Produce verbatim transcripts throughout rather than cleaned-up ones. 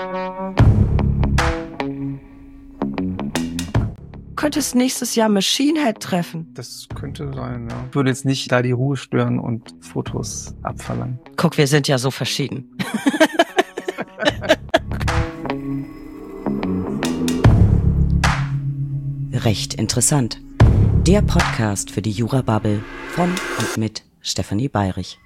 Könntest nächstes Jahr Machine Head treffen. Das könnte sein, ja. Ich würde jetzt nicht da die Ruhe stören und Fotos abverlangen. Guck, wir sind ja so verschieden. Recht interessant. Der Podcast für die Jura-Bubble von und mit Stefanie Bayrich.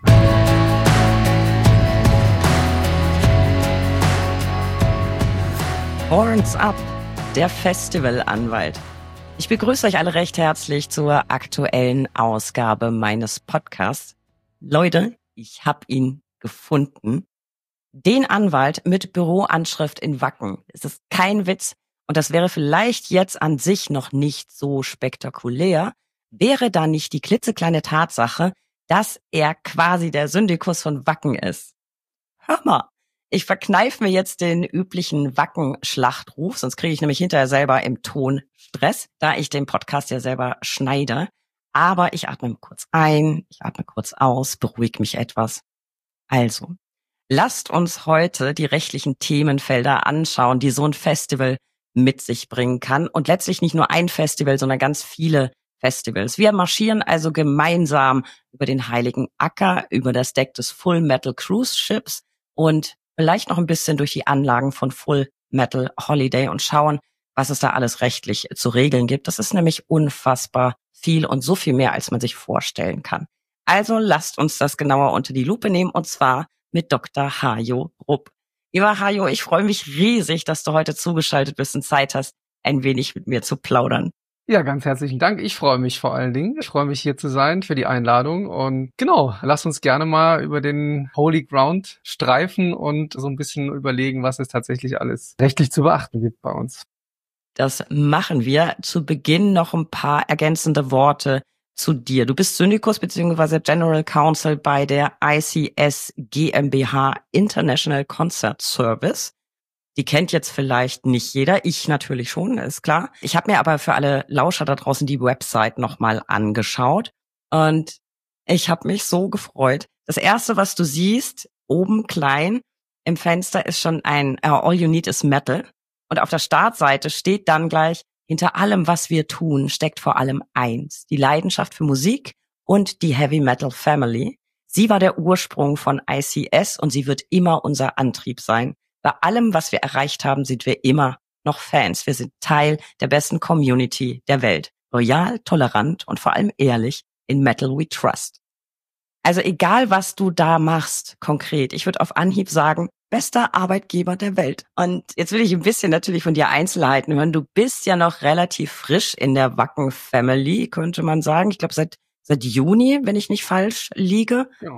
Horns Up, der Festivalanwalt. Ich begrüße euch alle recht herzlich zur aktuellen Ausgabe meines Podcasts. Leute, ich habe ihn gefunden. Den Anwalt mit Büroanschrift in Wacken. Es ist kein Witz und das wäre vielleicht jetzt an sich noch nicht so spektakulär, wäre da nicht die klitzekleine Tatsache, dass er quasi der Syndikus von Wacken ist. Hör mal, ich verkneife mir jetzt den üblichen Wacken-Schlachtruf, sonst kriege ich nämlich hinterher selber im Ton Stress, da ich den Podcast ja selber schneide. Aber ich atme kurz ein, ich atme kurz aus, beruhige mich etwas. Also, lasst uns heute die rechtlichen Themenfelder anschauen, die so ein Festival mit sich bringen kann. Und letztlich nicht nur ein Festival, sondern ganz viele Festivals. Wir marschieren also gemeinsam über den Heiligen Acker, über das Deck des Full Metal Cruise Ships und vielleicht noch ein bisschen durch die Anlagen von Full Metal Holiday und schauen, was es da alles rechtlich zu regeln gibt. Das ist nämlich unfassbar viel und so viel mehr, als man sich vorstellen kann. Also lasst uns das genauer unter die Lupe nehmen und zwar mit Doktor Hajo Rupp. Lieber Hajo, ich freue mich riesig, dass du heute zugeschaltet bist und Zeit hast, ein wenig mit mir zu plaudern. Ja, ganz herzlichen Dank. Ich freue mich vor allen Dingen. Ich freue mich, hier zu sein für die Einladung. Und genau, lass uns gerne mal über den Holy Ground streifen und so ein bisschen überlegen, was es tatsächlich alles rechtlich zu beachten gibt bei uns. Das machen wir. Zu Beginn noch ein paar ergänzende Worte zu dir. Du bist Syndikus bzw. General Counsel bei der I C S GmbH International Concert Service. Die kennt jetzt vielleicht nicht jeder, ich natürlich schon, ist klar. Ich habe mir aber für alle Lauscher da draußen die Website nochmal angeschaut und ich habe mich so gefreut. Das Erste, was du siehst, oben klein im Fenster, ist schon ein uh, All You Need is Metal. Und auf der Startseite steht dann gleich, hinter allem, was wir tun, steckt vor allem eins, die Leidenschaft für Musik und die Heavy Metal Family. Sie war der Ursprung von I C S und sie wird immer unser Antrieb sein. Bei allem, was wir erreicht haben, sind wir immer noch Fans. Wir sind Teil der besten Community der Welt. Loyal, tolerant und vor allem ehrlich. In Metal we trust. Also egal, was du da machst, konkret, ich würde auf Anhieb sagen, bester Arbeitgeber der Welt. Und jetzt will ich ein bisschen natürlich von dir Einzelheiten hören. Du bist ja noch relativ frisch in der Wacken Family, könnte man sagen. Ich glaube, seit seit Juni, wenn ich nicht falsch liege. Ja.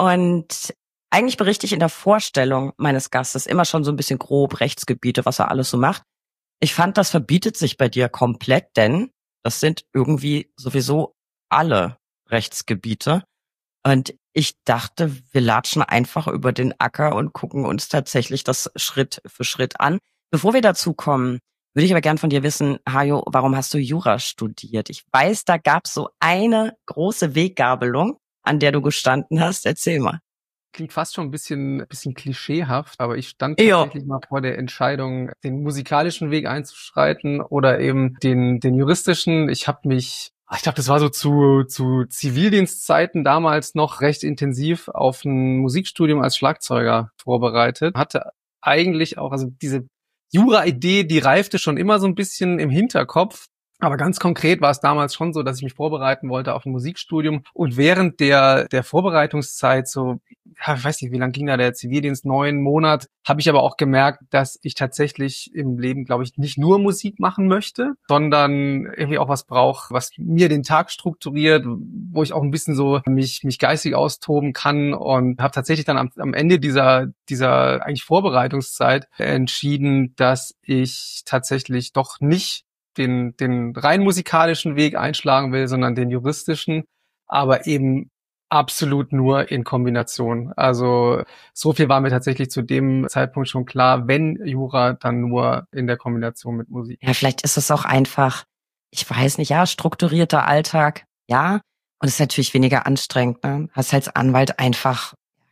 Und eigentlich berichte ich in der Vorstellung meines Gastes immer schon so ein bisschen grob Rechtsgebiete, was er alles so macht. Ich fand, das verbietet sich bei dir komplett, denn das sind irgendwie sowieso alle Rechtsgebiete. Und ich dachte, wir latschen einfach über den Acker und gucken uns tatsächlich das Schritt für Schritt an. Bevor wir dazu kommen, würde ich aber gern von dir wissen, Hajo, warum hast du Jura studiert? Ich weiß, da gab es so eine große Weggabelung, an der du gestanden hast. Erzähl mal. Klingt fast schon ein bisschen, bisschen klischeehaft, aber ich stand tatsächlich jo. mal vor der Entscheidung, den musikalischen Weg einzuschreiten oder eben den, den juristischen. Ich habe mich, ich glaube, das war so zu, zu Zivildienstzeiten damals noch recht intensiv auf ein Musikstudium als Schlagzeuger vorbereitet. Hatte eigentlich auch, also diese Jura-Idee, die reifte schon immer so ein bisschen im Hinterkopf. Aber ganz konkret war es damals schon so, dass ich mich vorbereiten wollte auf ein Musikstudium. Und während der der Vorbereitungszeit, so, ja, ich weiß nicht, wie lang ging da der Zivildienst, neun Monat, habe ich aber auch gemerkt, dass ich tatsächlich im Leben, glaube ich, nicht nur Musik machen möchte, sondern irgendwie auch was brauche, was mir den Tag strukturiert, wo ich auch ein bisschen so mich mich geistig austoben kann. Und habe tatsächlich dann am, am Ende dieser dieser eigentlich Vorbereitungszeit entschieden, dass ich tatsächlich doch nicht den den rein musikalischen Weg einschlagen will, sondern den juristischen, aber eben absolut nur in Kombination. Also so viel war mir tatsächlich zu dem Zeitpunkt schon klar, wenn Jura, dann nur in der Kombination mit Musik. Ja, vielleicht ist es auch einfach, ich weiß nicht, ja, strukturierter Alltag, ja, und es ist natürlich weniger anstrengend, ne? Hast als Anwalt einfach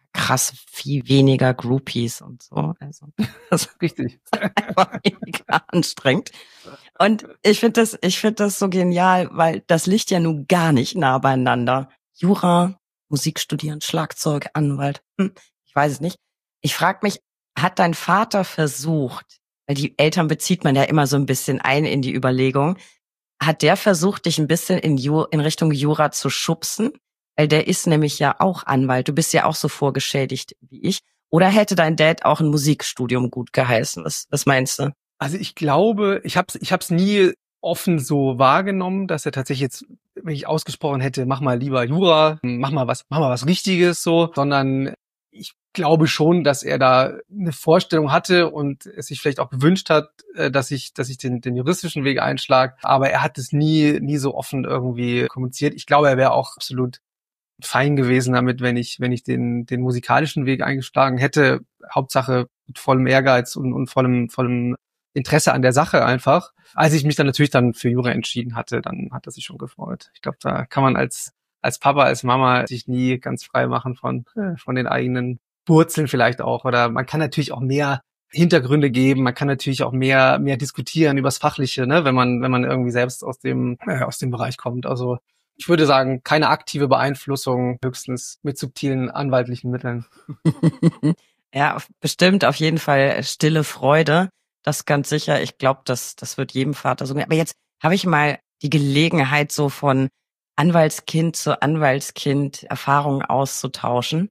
krass viel weniger Groupies und so. Also das ist richtig. einfach weniger anstrengend. Und ich finde das, ich finde das so genial, weil das liegt ja nun gar nicht nah beieinander. Jura, Musik studieren, Schlagzeug, Anwalt. Hm, ich weiß es nicht. Ich frage mich, hat dein Vater versucht, weil die Eltern bezieht man ja immer so ein bisschen ein in die Überlegung, hat der versucht, dich ein bisschen in, Ju- in Richtung Jura zu schubsen? Weil der ist nämlich ja auch Anwalt. Du bist ja auch so vorgeschädigt wie ich. Oder hätte dein Dad auch ein Musikstudium gut geheißen? Was, was meinst du? Also ich glaube, ich habe es ich hab's nie offen so wahrgenommen, dass er tatsächlich jetzt, wenn ich ausgesprochen hätte, mach mal lieber Jura, mach mal was, mach mal was Richtiges so, sondern ich glaube schon, dass er da eine Vorstellung hatte und es sich vielleicht auch gewünscht hat, dass ich, dass ich den, den juristischen Weg einschlage. Aber er hat es nie, nie so offen irgendwie kommuniziert. Ich glaube, er wäre auch absolut fein gewesen damit, wenn ich, wenn ich den, den musikalischen Weg eingeschlagen hätte. Hauptsache mit vollem Ehrgeiz und, und vollem, vollem Interesse an der Sache einfach. Als ich mich dann natürlich dann für Jura entschieden hatte, dann hat er sich schon gefreut. Ich glaube, da kann man als, als Papa, als Mama sich nie ganz frei machen von, von den eigenen Wurzeln vielleicht auch. Oder man kann natürlich auch mehr Hintergründe geben. Man kann natürlich auch mehr, mehr diskutieren übers Fachliche, ne, wenn man, wenn man irgendwie selbst aus dem, äh, aus dem Bereich kommt. Also, ich würde sagen, keine aktive Beeinflussung, höchstens mit subtilen anwaltlichen Mitteln. Ja, auf, bestimmt auf jeden Fall stille Freude. Das ganz sicher. Ich glaube, das, das wird jedem Vater so gehen. Aber jetzt habe ich mal die Gelegenheit, so von Anwaltskind zu Anwaltskind Erfahrungen auszutauschen.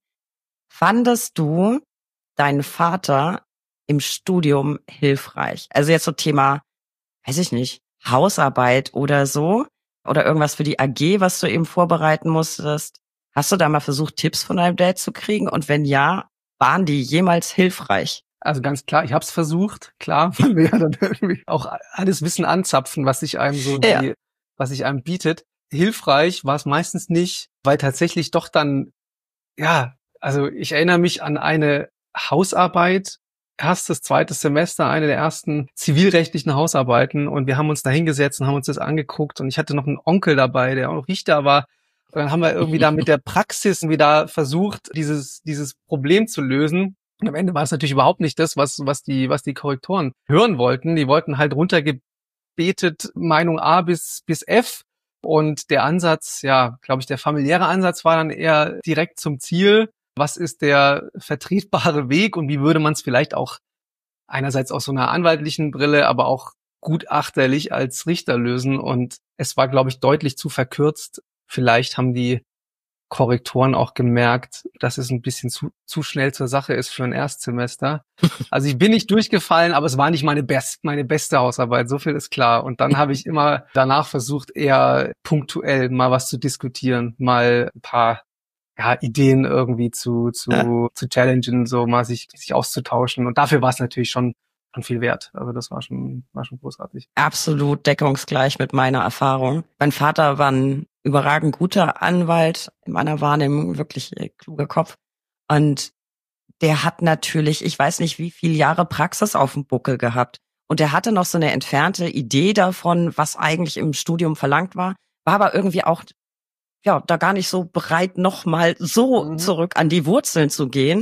Fandest du deinen Vater im Studium hilfreich? Also jetzt so Thema, weiß ich nicht, Hausarbeit oder so? Oder irgendwas für die A G, was du eben vorbereiten musstest? Hast du da mal versucht, Tipps von deinem Dad zu kriegen? Und wenn ja, waren die jemals hilfreich? Also ganz klar, ich habe es versucht, klar, man will ja dann irgendwie auch alles Wissen anzapfen, was sich einem so, Ja. die, was sich einem bietet. Hilfreich war es meistens nicht, weil tatsächlich doch dann, ja, also ich erinnere mich an eine Hausarbeit, erstes, zweites Semester, eine der ersten zivilrechtlichen Hausarbeiten und wir haben uns da hingesetzt und haben uns das angeguckt und ich hatte noch einen Onkel dabei, der auch noch Richter war. Und dann haben wir irgendwie da mit der Praxis wieder versucht, dieses, dieses Problem zu lösen. Und am Ende war es natürlich überhaupt nicht das, was, was die, was die Korrektoren hören wollten. Die wollten halt runtergebetet Meinung A bis, bis F. Und der Ansatz, ja, glaube ich, der familiäre Ansatz war dann eher direkt zum Ziel. Was ist der vertretbare Weg und wie würde man es vielleicht auch einerseits aus so einer anwaltlichen Brille, aber auch gutachterlich als Richter lösen? Und es war, glaube ich, deutlich zu verkürzt. Vielleicht haben die Korrektoren auch gemerkt, dass es ein bisschen zu, zu schnell zur Sache ist für ein Erstsemester. Also ich bin nicht durchgefallen, aber es war nicht meine best, meine beste Hausarbeit, so viel ist klar. Und dann habe ich immer danach versucht, eher punktuell mal was zu diskutieren, mal ein paar ja, Ideen irgendwie zu, zu, ja. zu challengen, so mal sich, sich auszutauschen. Und dafür war es natürlich schon, schon viel wert. Also das war schon, war schon großartig. Absolut deckungsgleich mit meiner Erfahrung. Mein Vater war ein überragend guter Anwalt, in meiner Wahrnehmung wirklich kluger Kopf. Und der hat natürlich, ich weiß nicht, wie viele Jahre Praxis auf dem Buckel gehabt. Und der hatte noch so eine entfernte Idee davon, was eigentlich im Studium verlangt war, war aber irgendwie auch, ja, da gar nicht so bereit, nochmal so mhm. zurück an die Wurzeln zu gehen.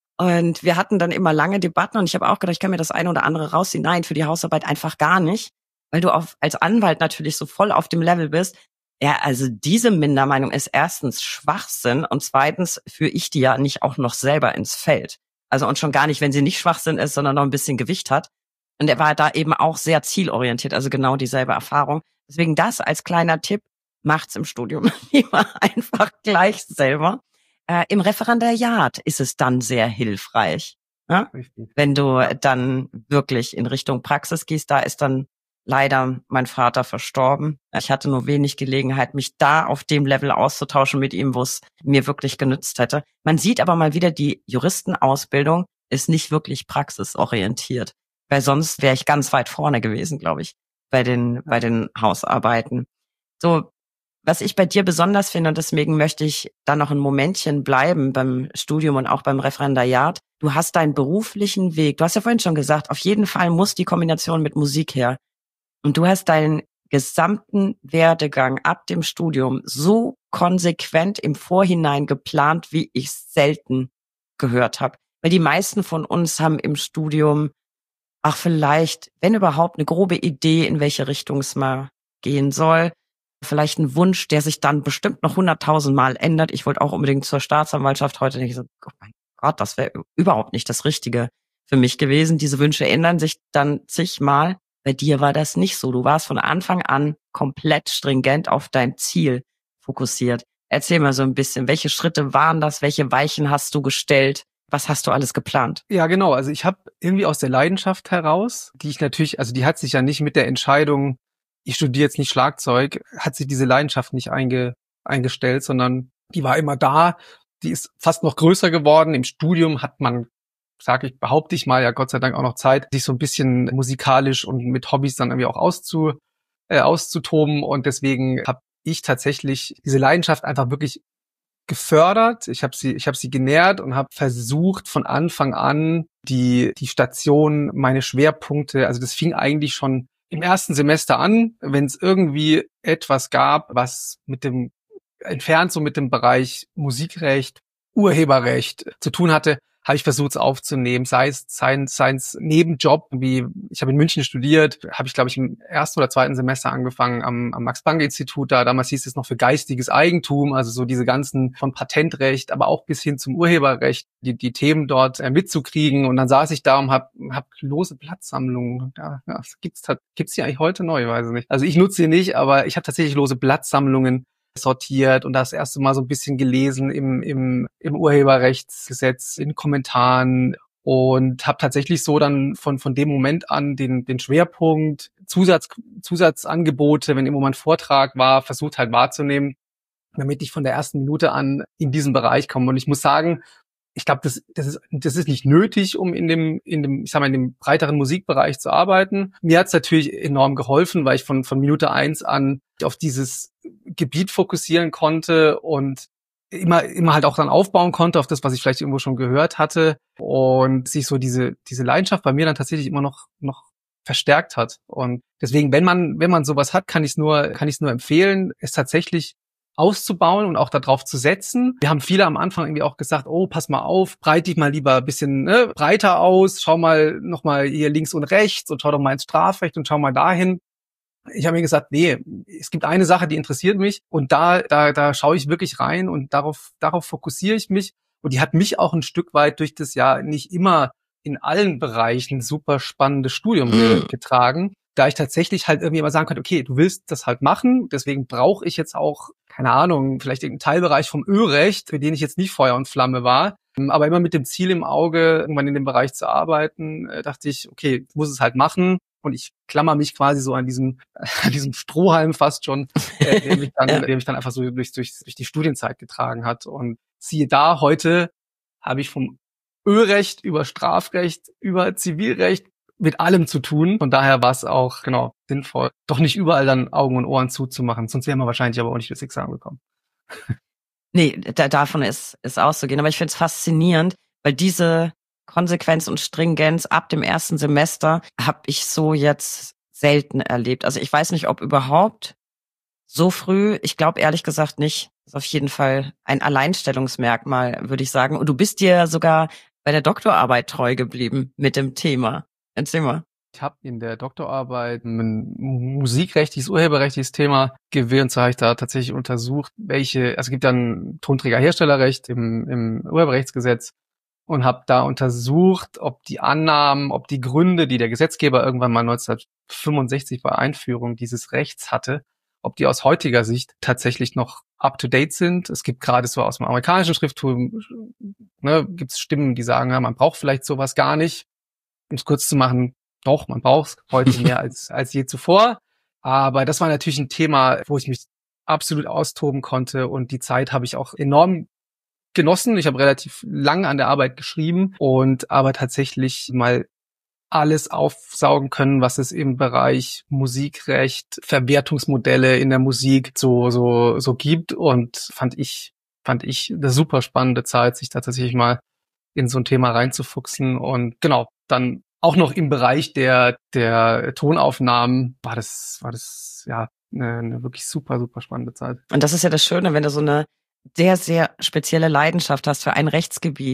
Und wir hatten dann immer lange Debatten und ich habe auch gedacht, ich kann mir das eine oder andere rausziehen. Nein, für die Hausarbeit einfach gar nicht, weil du auf, als Anwalt natürlich so voll auf dem Level bist. Ja, also diese Mindermeinung ist erstens Schwachsinn und zweitens führe ich die ja nicht auch noch selber ins Feld. Also und schon gar nicht, wenn sie nicht Schwachsinn ist, sondern noch ein bisschen Gewicht hat. Und er war da eben auch sehr zielorientiert, also genau dieselbe Erfahrung. Deswegen das als kleiner Tipp, macht's im Studium lieber einfach gleich selber. Äh, Im Referendariat ist es dann sehr hilfreich, ja? Wenn du dann wirklich in Richtung Praxis gehst. Da ist dann leider mein Vater verstorben. Ich hatte nur wenig Gelegenheit, mich da auf dem Level auszutauschen mit ihm, wo es mir wirklich genützt hätte. Man sieht aber mal wieder, die Juristenausbildung ist nicht wirklich praxisorientiert, weil sonst wäre ich ganz weit vorne gewesen, glaube ich, bei den bei den Hausarbeiten. So, was ich bei dir besonders finde, und deswegen möchte ich da noch ein Momentchen bleiben beim Studium und auch beim Referendariat. Du hast deinen beruflichen Weg, du hast ja vorhin schon gesagt, auf jeden Fall muss die Kombination mit Musik her. Und du hast deinen gesamten Werdegang ab dem Studium so konsequent im Vorhinein geplant, wie ich selten gehört habe. Weil die meisten von uns haben im Studium, ach vielleicht, wenn überhaupt, eine grobe Idee, in welche Richtung es mal gehen soll. Vielleicht ein Wunsch, der sich dann bestimmt noch hunderttausend Mal ändert. Ich wollte auch unbedingt zur Staatsanwaltschaft. Heute denke ich so, oh mein Gott, das wäre überhaupt nicht das Richtige für mich gewesen. Diese Wünsche ändern sich dann zigmal. Bei dir war das nicht so. Du warst von Anfang an komplett stringent auf dein Ziel fokussiert. Erzähl mal so ein bisschen, welche Schritte waren das? Welche Weichen hast du gestellt? Was hast du alles geplant? Ja, genau. Also ich habe irgendwie aus der Leidenschaft heraus, die ich natürlich, also die hat sich ja nicht mit der Entscheidung, ich studiere jetzt nicht Schlagzeug, hat sich diese Leidenschaft nicht einge, eingestellt, sondern die war immer da. Die ist fast noch größer geworden. Im Studium hat man, sage ich, behaupte ich mal, ja Gott sei Dank auch noch Zeit, sich so ein bisschen musikalisch und mit Hobbys dann irgendwie auch auszu, äh, auszutoben. Und deswegen habe ich tatsächlich diese Leidenschaft einfach wirklich gefördert. Ich habe sie, ich habe sie genährt und habe versucht von Anfang an die die Station, meine Schwerpunkte. Also das fing eigentlich schon im ersten Semester an, wenn es irgendwie etwas gab, was mit dem entfernt so mit dem Bereich Musikrecht, Urheberrecht zu tun hatte, habe ich versucht, es aufzunehmen, sei es sein, sein Nebenjob, wie ich habe in München studiert, habe ich, glaube ich, im ersten oder zweiten Semester angefangen am, am Max-Planck-Institut, da damals hieß es noch für geistiges Eigentum, also so diese ganzen von Patentrecht, aber auch bis hin zum Urheberrecht, die die Themen dort äh, mitzukriegen. Und dann saß ich da und habe hab lose Blattsammlungen. Ja, ja, das gibt's gibt's die eigentlich heute neu, weiß ich nicht. Also ich nutze sie nicht, aber ich habe tatsächlich lose Blattsammlungen sortiert und das erste Mal so ein bisschen gelesen im im im Urheberrechtsgesetz, in Kommentaren und habe tatsächlich so dann von von dem Moment an den den Schwerpunkt Zusatz Zusatzangebote, wenn irgendwo mal ein Vortrag war, versucht halt wahrzunehmen, damit ich von der ersten Minute an in diesen Bereich komme. Und ich muss sagen, ich glaube, das, das ist, das ist nicht nötig, um in dem, in dem, ich sag mal, in dem breiteren Musikbereich zu arbeiten. Mir hat es natürlich enorm geholfen, weil ich von, von Minute eins an auf dieses Gebiet fokussieren konnte und immer, immer halt auch dann aufbauen konnte auf das, was ich vielleicht irgendwo schon gehört hatte und sich so diese, diese Leidenschaft bei mir dann tatsächlich immer noch, noch verstärkt hat. Und deswegen, wenn man, wenn man sowas hat, kann ich es nur, kann ich es nur empfehlen, es tatsächlich auszubauen und auch darauf zu setzen. Wir haben viele am Anfang irgendwie auch gesagt, oh, pass mal auf, breite dich mal lieber ein bisschen ne, breiter aus, schau mal nochmal hier links und rechts und schau doch mal ins Strafrecht und schau mal dahin. Ich habe mir gesagt, nee, es gibt eine Sache, die interessiert mich und da da da schaue ich wirklich rein und darauf darauf fokussiere ich mich und die hat mich auch ein Stück weit durch das Jahr nicht immer in allen Bereichen super spannendes Studium mhm. getragen, da ich tatsächlich halt irgendwie immer sagen konnte, okay, du willst das halt machen, deswegen brauche ich jetzt auch, keine Ahnung, vielleicht irgendeinen Teilbereich vom Ölrecht, für den ich jetzt nicht Feuer und Flamme war, aber immer mit dem Ziel im Auge, irgendwann in dem Bereich zu arbeiten, dachte ich, okay, ich muss es halt machen und ich klammer mich quasi so an diesem, an diesem Strohhalm fast schon, äh, der mich dann, der mich dann einfach so durch, durch, durch die Studienzeit getragen hat und siehe da, heute habe ich vom Ölrecht über Strafrecht, über Zivilrecht mit allem zu tun. Von daher war es auch, genau, sinnvoll, doch nicht überall dann Augen und Ohren zuzumachen. Sonst wären wir wahrscheinlich aber auch nicht das Examen bekommen. Nee, da, davon ist, ist auszugehen. Aber ich finde es faszinierend, weil diese Konsequenz und Stringenz ab dem ersten Semester habe ich so jetzt selten erlebt. Also ich weiß nicht, ob überhaupt so früh. Ich glaube ehrlich gesagt nicht. Das ist auf jeden Fall ein Alleinstellungsmerkmal, würde ich sagen. Und du bist dir sogar bei der Doktorarbeit treu geblieben mit dem Thema. Erzähl mal. Ich habe in der Doktorarbeit ein musikrechtliches, urheberrechtliches Thema gewählt. Und zwar habe ich da tatsächlich untersucht, welche, also es gibt dann Tonträgerherstellerrecht im, im Urheberrechtsgesetz und habe da untersucht, ob die Annahmen, ob die Gründe, die der Gesetzgeber irgendwann mal neunzehnhundertfünfundsechzig bei Einführung dieses Rechts hatte, ob die aus heutiger Sicht tatsächlich noch up-to-date sind. Es gibt gerade so aus dem amerikanischen Schrifttum, ne, gibt es Stimmen, die sagen, ja, man braucht vielleicht sowas gar nicht. Um es kurz zu machen, doch, man braucht es heute mehr als als je zuvor. Aber das war natürlich ein Thema, wo ich mich absolut austoben konnte und die Zeit habe ich auch enorm genossen. Ich habe relativ lang an der Arbeit geschrieben und aber tatsächlich mal alles aufsaugen können, was es im Bereich Musikrecht, Verwertungsmodelle in der Musik so so so gibt und fand ich fand ich eine super spannende Zeit, sich da tatsächlich mal in so ein Thema reinzufuchsen und genau, dann auch noch im Bereich der der Tonaufnahmen war das war das ja eine, eine wirklich super super spannende Zeit. Und das ist ja das Schöne, wenn du so eine sehr sehr spezielle Leidenschaft hast für ein Rechtsgebiet,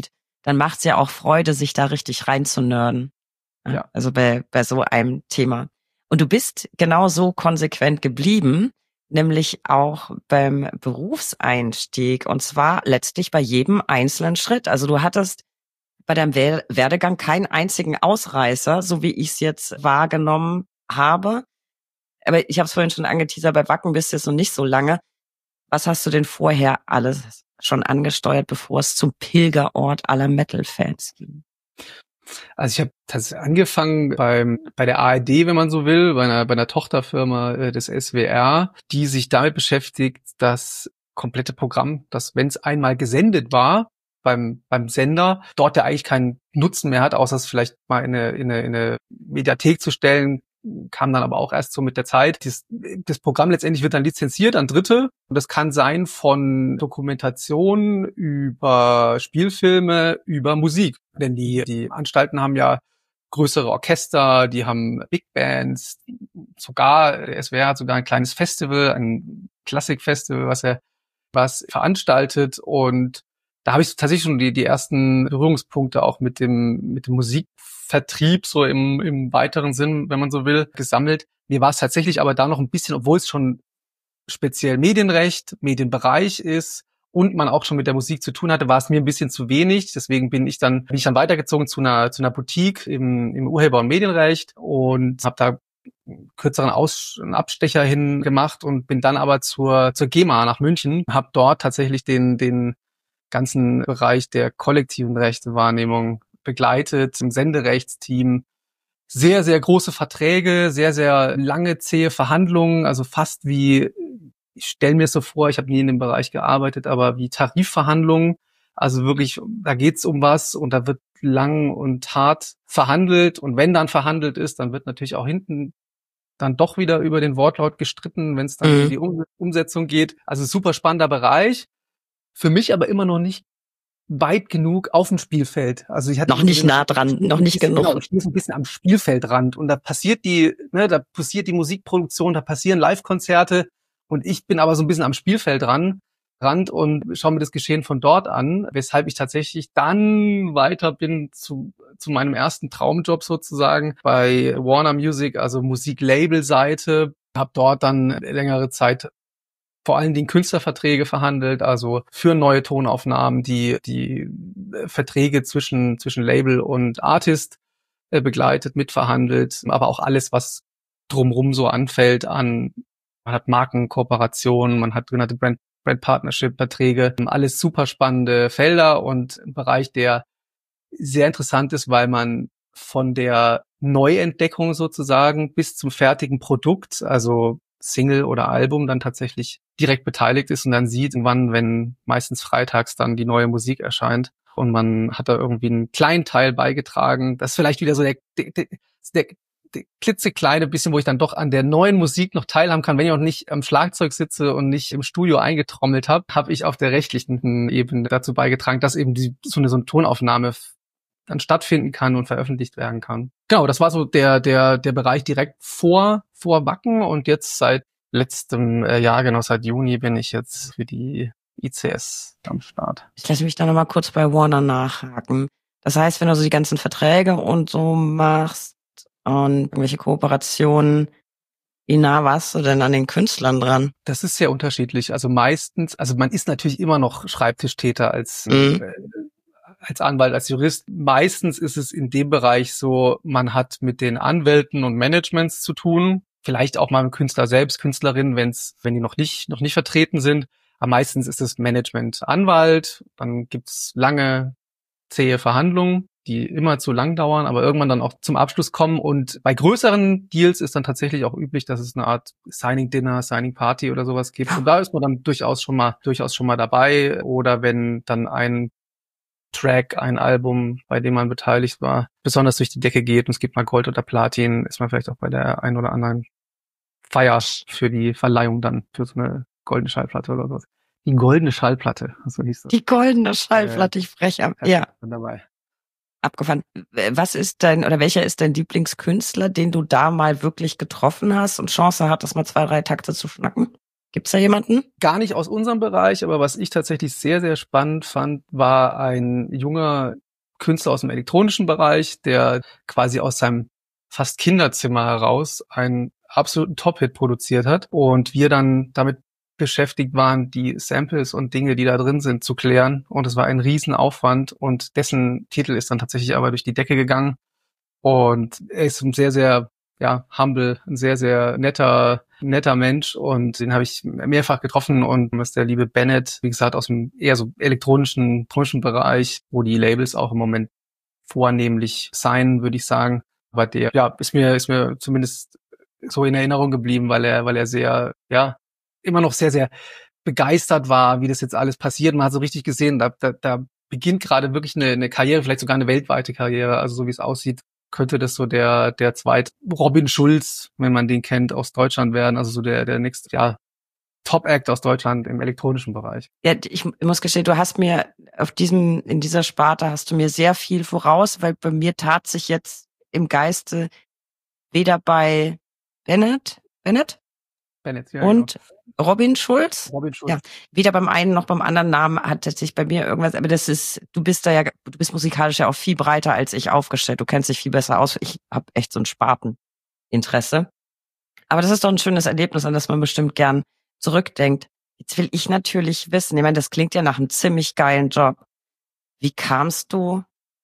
dann macht's ja auch Freude, sich da richtig reinzunörden. Ja. Also bei, bei so einem Thema. Und du bist genauso konsequent geblieben, nämlich auch beim Berufseinstieg und zwar letztlich bei jedem einzelnen Schritt. Also du hattest bei deinem Werdegang keinen einzigen Ausreißer, so wie ich es jetzt wahrgenommen habe. Aber ich habe es vorhin schon angeteasert, bei Wacken bist du jetzt noch nicht so lange. Was hast du denn vorher alles schon angesteuert, bevor es zum Pilgerort aller Metal-Fans ging? Also ich habe tatsächlich angefangen beim bei der A R D, wenn man so will, bei einer bei einer Tochterfirma äh, des S W R, die sich damit beschäftigt, das komplette Programm, das, wenn es einmal gesendet war beim beim Sender, dort der eigentlich keinen Nutzen mehr hat, außer es vielleicht mal in eine in eine, in eine Mediathek zu stellen, kam dann aber auch erst so mit der Zeit. Das, das Programm letztendlich wird dann lizenziert an Dritte und das kann sein von Dokumentation über Spielfilme, über Musik. Denn die, die Anstalten haben ja größere Orchester, die haben Big Bands, sogar, der S W R hat sogar ein kleines Festival, ein Klassikfestival, was er was veranstaltet und da habe ich tatsächlich schon die, die ersten Berührungspunkte auch mit dem, mit dem Musikvertrieb, so im, im weiteren Sinn, wenn man so will, gesammelt. Mir war es tatsächlich aber da noch ein bisschen, obwohl es schon speziell Medienrecht, Medienbereich ist und man auch schon mit der Musik zu tun hatte, war es mir ein bisschen zu wenig. Deswegen bin ich dann, bin ich dann weitergezogen zu einer, zu einer Boutique im, im Urheber- und Medienrecht und habe da einen kürzeren Aus, einen Abstecher hin gemacht und bin dann aber zur, zur GEMA nach München, habe dort tatsächlich den, den, ganzen Bereich der kollektiven Rechtewahrnehmung begleitet, im Senderechtsteam. Sehr, sehr große Verträge, sehr, sehr lange, zähe Verhandlungen, also fast wie, ich stelle mir es so vor, ich habe nie in dem Bereich gearbeitet, aber wie Tarifverhandlungen. Also wirklich, da geht's um was und da wird lang und hart verhandelt und wenn dann verhandelt ist, dann wird natürlich auch hinten dann doch wieder über den Wortlaut gestritten, wenn es dann mhm. in die um- Umsetzung geht. Also super spannender Bereich. Für mich aber immer noch nicht weit genug auf dem Spielfeld. Also ich hatte noch nicht nah dran, noch nicht genug. Genau, ich stehe so ein bisschen am Spielfeldrand und da passiert die, ne, da passiert die Musikproduktion, da passieren Live-Konzerte und ich bin aber so ein bisschen am Spielfeldrand Rand und schaue mir das Geschehen von dort an, weshalb ich tatsächlich dann weiter bin zu zu meinem ersten Traumjob sozusagen bei Warner Music, also Musiklabel-Seite, habe dort dann längere Zeit vor allen Dingen Künstlerverträge verhandelt, also für neue Tonaufnahmen, die die Verträge zwischen zwischen Label und Artist äh, begleitet, mitverhandelt, aber auch alles, was drumrum so anfällt an, man hat Markenkooperationen, man hat genannte Brand, Brand Partnership Verträge, alles super spannende Felder und ein Bereich, der sehr interessant ist, weil man von der Neuentdeckung sozusagen bis zum fertigen Produkt, also Single oder Album, dann tatsächlich direkt beteiligt ist und dann sieht, wann, wenn meistens freitags dann die neue Musik erscheint und man hat da irgendwie einen kleinen Teil beigetragen. Das ist vielleicht wieder so der, der, der, der klitzekleine bisschen, wo ich dann doch an der neuen Musik noch teilhaben kann. Wenn ich auch nicht am Schlagzeug sitze und nicht im Studio eingetrommelt habe, habe ich auf der rechtlichen Ebene dazu beigetragen, dass eben die, so eine, so eine Tonaufnahme dann stattfinden kann und veröffentlicht werden kann. Genau, das war so der der der Bereich direkt vor vor Wacken und jetzt seit letztem äh, Jahr, genau seit Juni, bin ich jetzt für die I C S am Start. Ich lasse mich da nochmal kurz bei Warner nachhaken. Das heißt, wenn du so die ganzen Verträge und so machst und irgendwelche Kooperationen, wie nah warst du denn an den Künstlern dran? Das ist sehr unterschiedlich. Also meistens, also man ist natürlich immer noch Schreibtischtäter als mhm. äh, als Anwalt, als Jurist. Meistens ist es in dem Bereich so, man hat mit den Anwälten und Managements zu tun. Vielleicht auch mal mit Künstler selbst, Künstlerinnen, wenn's, wenn die noch nicht, noch nicht vertreten sind. Aber meistens ist es Management, Anwalt. Dann gibt's lange, zähe Verhandlungen, die immer zu lang dauern, aber irgendwann dann auch zum Abschluss kommen. Und bei größeren Deals ist dann tatsächlich auch üblich, dass es eine Art Signing Dinner, Signing Party oder sowas gibt. Und da ist man dann durchaus schon mal, durchaus schon mal dabei. Oder wenn dann ein Track, ein Album, bei dem man beteiligt war, besonders durch die Decke geht und es gibt mal Gold oder Platin, ist man vielleicht auch bei der ein oder anderen Feier für die Verleihung dann für so eine goldene Schallplatte oder sowas. Die goldene Schallplatte, so hieß das. Die goldene Schallplatte, äh, ich freche. Ja. Dabei. Abgefahren. Was ist dein, oder welcher ist dein Lieblingskünstler, den du da mal wirklich getroffen hast und Chance hattest, mal zwei, drei Takte zu schnacken? Gibt's da jemanden? Gar nicht aus unserem Bereich, aber was ich tatsächlich sehr, sehr spannend fand, war ein junger Künstler aus dem elektronischen Bereich, der quasi aus seinem fast Kinderzimmer heraus einen absoluten Top-Hit produziert hat und wir dann damit beschäftigt waren, die Samples und Dinge, die da drin sind, zu klären. Und es war ein Riesenaufwand und dessen Titel ist dann tatsächlich aber durch die Decke gegangen. Und er ist ein sehr, sehr, ja, humble, ein sehr, sehr netter, netter Mensch und den habe ich mehrfach getroffen und das ist der liebe Bennett, wie gesagt, aus dem eher so elektronischen, elektronischen Bereich, wo die Labels auch im Moment vornehmlich sein, würde ich sagen. Aber der, ja, ist mir, ist mir zumindest so in Erinnerung geblieben, weil er, weil er sehr, ja, immer noch sehr, sehr begeistert war, wie das jetzt alles passiert. Man hat so richtig gesehen, da, da, da beginnt gerade wirklich eine, eine Karriere, vielleicht sogar eine weltweite Karriere. Also so wie es aussieht, könnte das so der, der zweit Robin Schulz, wenn man den kennt, aus Deutschland werden. Also so der, der nächste, ja, Top-Act aus Deutschland im elektronischen Bereich. Ja, ich muss gestehen, du hast mir auf diesem, in dieser Sparte hast du mir sehr viel voraus, weil bei mir tat sich jetzt im Geiste weder bei Bennett, Bennett? Bennett, ja, und genau. Robin Schulz? Robin Schulz. Ja, weder beim einen noch beim anderen Namen hat sich bei mir irgendwas, aber das ist, du bist da ja, du bist musikalisch ja auch viel breiter als ich aufgestellt. Du kennst dich viel besser aus. Ich habe echt so ein Sparteninteresse. Aber das ist doch ein schönes Erlebnis, an das man bestimmt gern zurückdenkt. Jetzt will ich natürlich wissen, ich meine, das klingt ja nach einem ziemlich geilen Job. Wie kamst du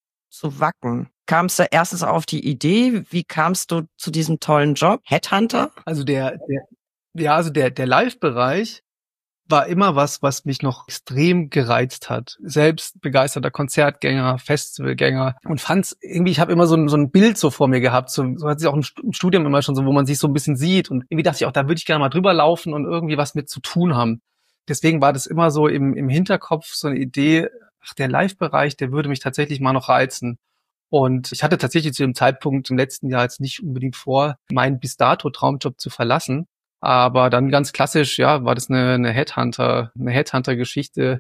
zu Wacken? Kamst du erstens auf die Idee? Wie kamst du zu diesem tollen Job? Headhunter? Also der, der ja, also der, der Live-Bereich war immer was, was mich noch extrem gereizt hat. Selbst begeisterter Konzertgänger, Festivalgänger und fand's irgendwie, ich habe immer so ein, so ein Bild so vor mir gehabt, so, so hat sich auch im Studium immer schon so, wo man sich so ein bisschen sieht und irgendwie dachte ich auch, da würde ich gerne mal drüber laufen und irgendwie was mit zu tun haben. Deswegen war das immer so im, im Hinterkopf so eine Idee, ach, der Live-Bereich, der würde mich tatsächlich mal noch reizen. Und ich hatte tatsächlich zu dem Zeitpunkt im letzten Jahr jetzt nicht unbedingt vor, meinen bis dato Traumjob zu verlassen. Aber dann ganz klassisch, ja, war das eine, eine Headhunter, eine Headhunter-Geschichte,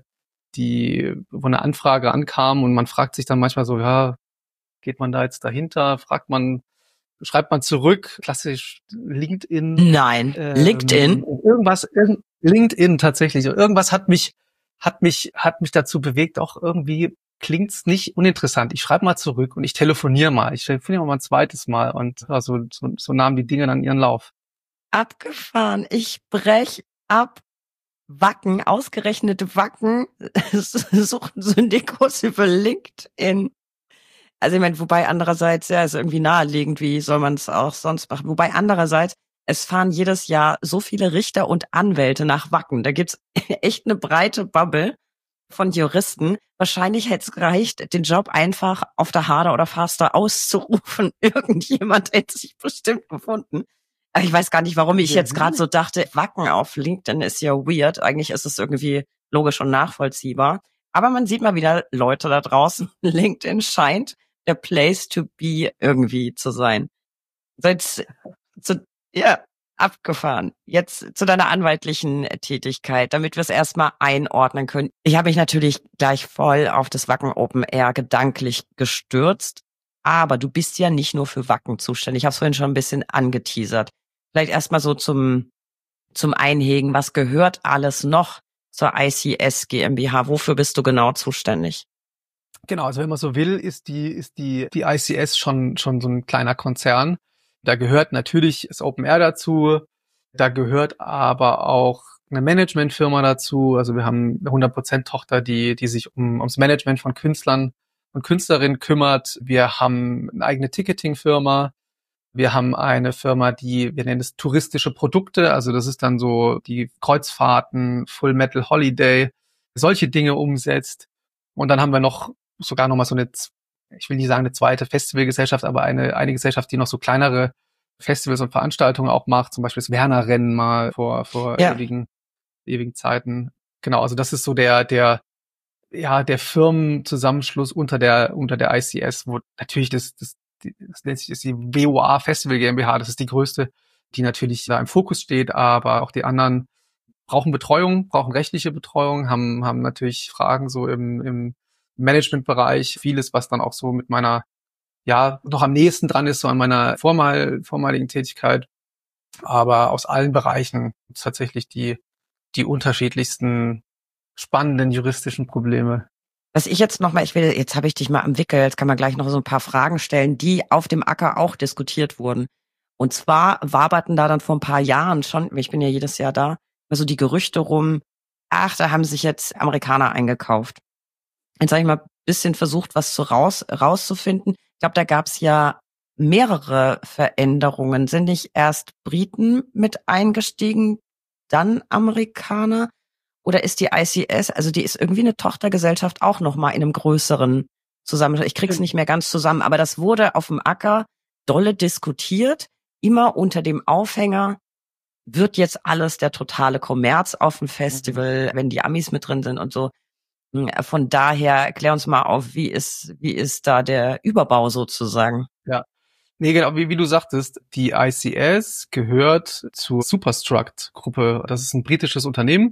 die, wo eine Anfrage ankam und man fragt sich dann manchmal so, ja, geht man da jetzt dahinter? Fragt man, schreibt man zurück, klassisch LinkedIn. Nein, ähm, LinkedIn? Irgendwas, irgend, LinkedIn tatsächlich. Irgendwas hat mich, hat mich, hat mich dazu bewegt, auch irgendwie klingt's nicht uninteressant. Ich schreibe mal zurück und ich telefoniere mal. Ich telefoniere mal ein zweites Mal und also, so, so nahmen die Dinge dann ihren Lauf. Abgefahren. Ich brech ab. Wacken, ausgerechnet Wacken, suchen Syndikus über LinkedIn. Also ich meine, wobei andererseits, ja, ist irgendwie naheliegend, wie soll man es auch sonst machen. Wobei andererseits, es fahren jedes Jahr so viele Richter und Anwälte nach Wacken. Da gibt's echt eine breite Bubble von Juristen. Wahrscheinlich hätte es gereicht, den Job einfach auf der Harder oder Faster auszurufen. Irgendjemand hätte sich bestimmt gefunden. Ich weiß gar nicht, warum ich jetzt gerade so dachte, Wacken auf LinkedIn ist ja weird. Eigentlich ist es irgendwie logisch und nachvollziehbar. Aber man sieht mal wieder Leute da draußen. LinkedIn scheint der Place to be irgendwie zu sein. Jetzt zu, ja, abgefahren. Jetzt zu deiner anwaltlichen Tätigkeit, damit wir es erstmal einordnen können. Ich habe mich natürlich gleich voll auf das Wacken Open Air gedanklich gestürzt. Aber du bist ja nicht nur für Wacken zuständig. Ich habe es vorhin schon ein bisschen angeteasert. Vielleicht erstmal so zum zum Einhegen, was gehört alles noch zur I C S GmbH? Wofür bist du genau zuständig? Genau, also wenn man so will, ist die ist die die I C S schon schon so ein kleiner Konzern. Da gehört natürlich das Open Air dazu, da gehört aber auch eine Managementfirma dazu. Also wir haben eine hundert Prozent Tochter, die die sich um ums Management von Künstlern und Künstlerinnen kümmert. Wir haben eine eigene Ticketing-Firma. Wir haben eine Firma, die, wir nennen es touristische Produkte, also das ist dann so die Kreuzfahrten, Full Metal Holiday, solche Dinge umsetzt. Und dann haben wir noch sogar noch mal so eine, ich will nicht sagen eine zweite Festivalgesellschaft, aber eine eine Gesellschaft, die noch so kleinere Festivals und Veranstaltungen auch macht, zum Beispiel das Werner-Rennen mal vor vor ja. ewigen ewigen Zeiten. Genau, also das ist so der der ja der Firmenzusammenschluss unter der unter der I C S, wo natürlich das das das nennt sich das die W O A Festival GmbH, das ist die größte, die natürlich da im Fokus steht, aber auch die anderen brauchen Betreuung, brauchen rechtliche Betreuung, haben haben natürlich Fragen so im im Managementbereich, vieles, was dann auch so mit meiner, ja, noch am nächsten dran ist, so an meiner vormal, vormaligen Tätigkeit, aber aus allen Bereichen tatsächlich die die unterschiedlichsten spannenden juristischen Probleme. Was ich jetzt nochmal, ich will, jetzt habe ich dich mal am Wickel, jetzt kann man gleich noch so ein paar Fragen stellen, die auf dem Acker auch diskutiert wurden. Und zwar waberten da dann vor ein paar Jahren schon, ich bin ja jedes Jahr da, also die Gerüchte rum, ach, da haben sich jetzt Amerikaner eingekauft. Jetzt habe ich mal ein bisschen versucht, was zu raus, rauszufinden. Ich glaube, da gab es ja mehrere Veränderungen. Sind nicht erst Briten mit eingestiegen, dann Amerikaner? Oder ist die I C S, also die ist irgendwie eine Tochtergesellschaft auch nochmal in einem größeren Zusammenhang. Ich krieg's nicht mehr ganz zusammen, aber das wurde auf dem Acker dolle diskutiert, immer unter dem Aufhänger, wird jetzt alles der totale Kommerz auf dem Festival, wenn die Amis mit drin sind und so. Von daher, klär uns mal auf, wie ist, wie ist da der Überbau sozusagen? Ja. Nee, genau, wie, wie du sagtest, die I C S gehört zur Superstruct-Gruppe. Das ist ein britisches Unternehmen,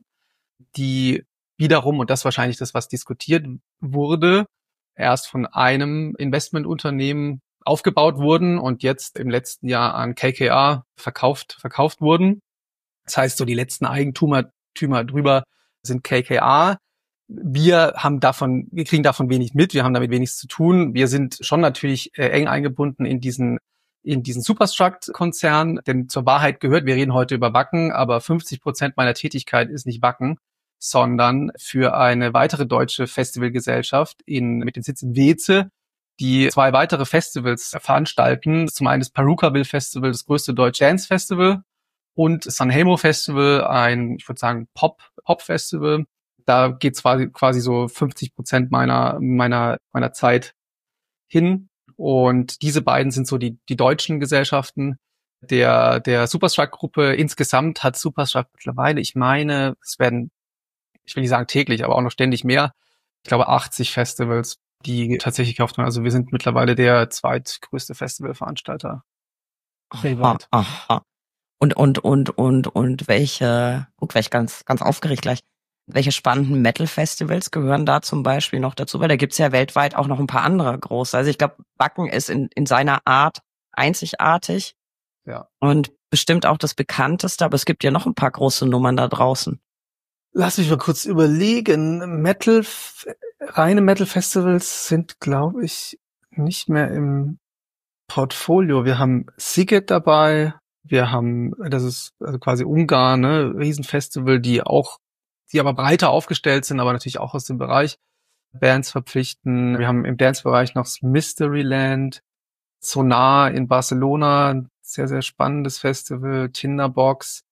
die wiederum, und das ist wahrscheinlich das, was diskutiert wurde, erst von einem Investmentunternehmen aufgebaut wurden und jetzt im letzten Jahr an K K R verkauft, verkauft wurden. Das heißt, so die letzten Eigentümer Tümer drüber sind K K R. Wir haben davon, wir kriegen davon wenig mit, wir haben damit wenig zu tun. Wir sind schon natürlich äh, eng eingebunden in diesen in diesen Superstruct-Konzern, denn zur Wahrheit gehört, wir reden heute über Wacken, aber fünfzig Prozent meiner Tätigkeit ist nicht Wacken, sondern für eine weitere deutsche Festivalgesellschaft in, mit dem Sitz in Weeze, die zwei weitere Festivals veranstalten. Zum einen das Perukaville Festival, das größte deutsche Dance Festival, und Sanremo Festival, ein, ich würde sagen, Pop, Pop-Festival. Da geht quasi, quasi so fünfzig Prozent meiner, meiner, meiner Zeit hin. Und diese beiden sind so die, die deutschen Gesellschaften der, der Superstruct-Gruppe. Insgesamt hat Superstruct mittlerweile, ich meine, es werden, ich will nicht sagen täglich, aber auch noch ständig mehr, ich glaube achtzig Festivals, die tatsächlich gekauft werden. Also wir sind mittlerweile der zweitgrößte Festivalveranstalter weltweit. Aha. Und, und, und, und, und welche, gut, wäre ich ganz, ganz aufgeregt gleich. Welche spannenden Metal-Festivals gehören da zum Beispiel noch dazu? Weil da gibt's ja weltweit auch noch ein paar andere große. Also ich glaube, Wacken ist in, in seiner Art einzigartig. Ja. Und bestimmt auch das bekannteste, aber es gibt ja noch ein paar große Nummern da draußen. Lass mich mal kurz überlegen. Metal, reine Metal-Festivals sind, glaube ich, nicht mehr im Portfolio. Wir haben Sziget dabei. Wir haben, das ist also quasi Ungarn, ne, Riesenfestival, die auch, die aber breiter aufgestellt sind, aber natürlich auch aus dem Bereich Bands verpflichten. Wir haben im Dance-Bereich noch das Mysteryland, Sonar in Barcelona, ein sehr, sehr spannendes Festival, Tinderbox.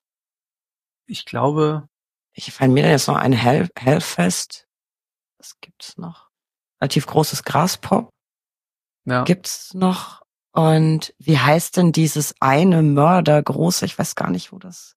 Ich glaube... Ich fallen mir jetzt noch ein Hell, Hellfest. Was gibt's noch? Relativ großes Graspop. Ja. Gibt's noch? Und wie heißt denn dieses eine Mörder große? Ich weiß gar nicht, wo das.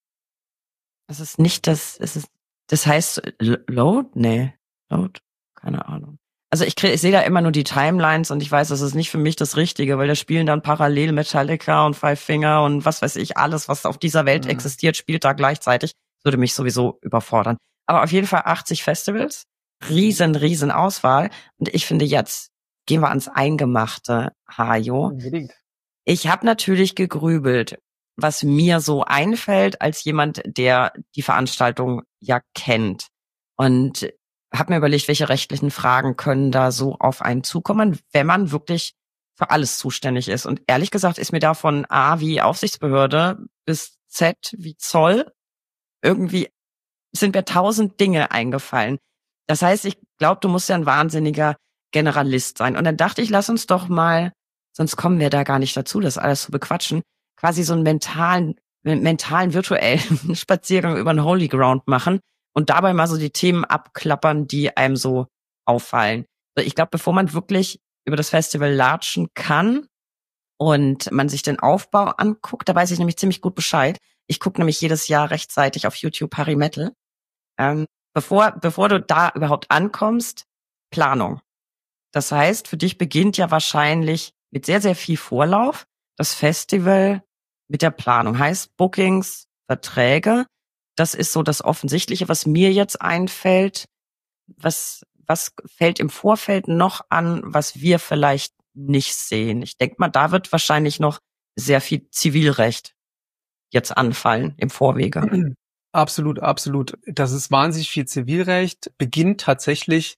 Es ist nicht das. Es ist. Das heißt Load? Nee, Load. Keine Ahnung. Also ich, krieg, ich sehe da immer nur die Timelines und ich weiß, das ist nicht für mich das Richtige, weil da spielen dann parallel Metallica und Five Finger und was weiß ich, alles, was auf dieser Welt mhm. existiert, spielt da gleichzeitig. Das würde mich sowieso überfordern. Aber auf jeden Fall achtzig Festivals, riesen, riesen Auswahl. Und ich finde, jetzt gehen wir ans Eingemachte, Hajo. Unbedingt. Ich habe natürlich gegrübelt, was mir so einfällt als jemand, der die Veranstaltung ja kennt. Und habe mir überlegt, welche rechtlichen Fragen können da so auf einen zukommen, wenn man wirklich für alles zuständig ist. Und ehrlich gesagt ist mir da von A wie Aufsichtsbehörde bis Z wie Zoll irgendwie sind mir tausend Dinge eingefallen. Das heißt, ich glaube, du musst ja ein wahnsinniger Generalist sein. Und dann dachte ich, lass uns doch mal, sonst kommen wir da gar nicht dazu, das alles zu bequatschen, quasi so einen mentalen, mentalen virtuellen Spaziergang über den Holy Ground machen und dabei mal so die Themen abklappern, die einem so auffallen. Ich glaube, bevor man wirklich über das Festival latschen kann und man sich den Aufbau anguckt, da weiß ich nämlich ziemlich gut Bescheid. Ich gucke nämlich jedes Jahr rechtzeitig auf YouTube Harry Metal. Ähm, bevor, bevor du da überhaupt ankommst, Planung. Das heißt, für dich beginnt ja wahrscheinlich mit sehr, sehr viel Vorlauf das Festival mit der Planung. Heißt Bookings, Verträge. Das ist so das Offensichtliche, was mir jetzt einfällt. Was, was fällt im Vorfeld noch an, was wir vielleicht nicht sehen? Ich denke mal, da wird wahrscheinlich noch sehr viel Zivilrecht jetzt anfallen im Vorwege. Absolut, absolut. Das ist wahnsinnig viel Zivilrecht, beginnt tatsächlich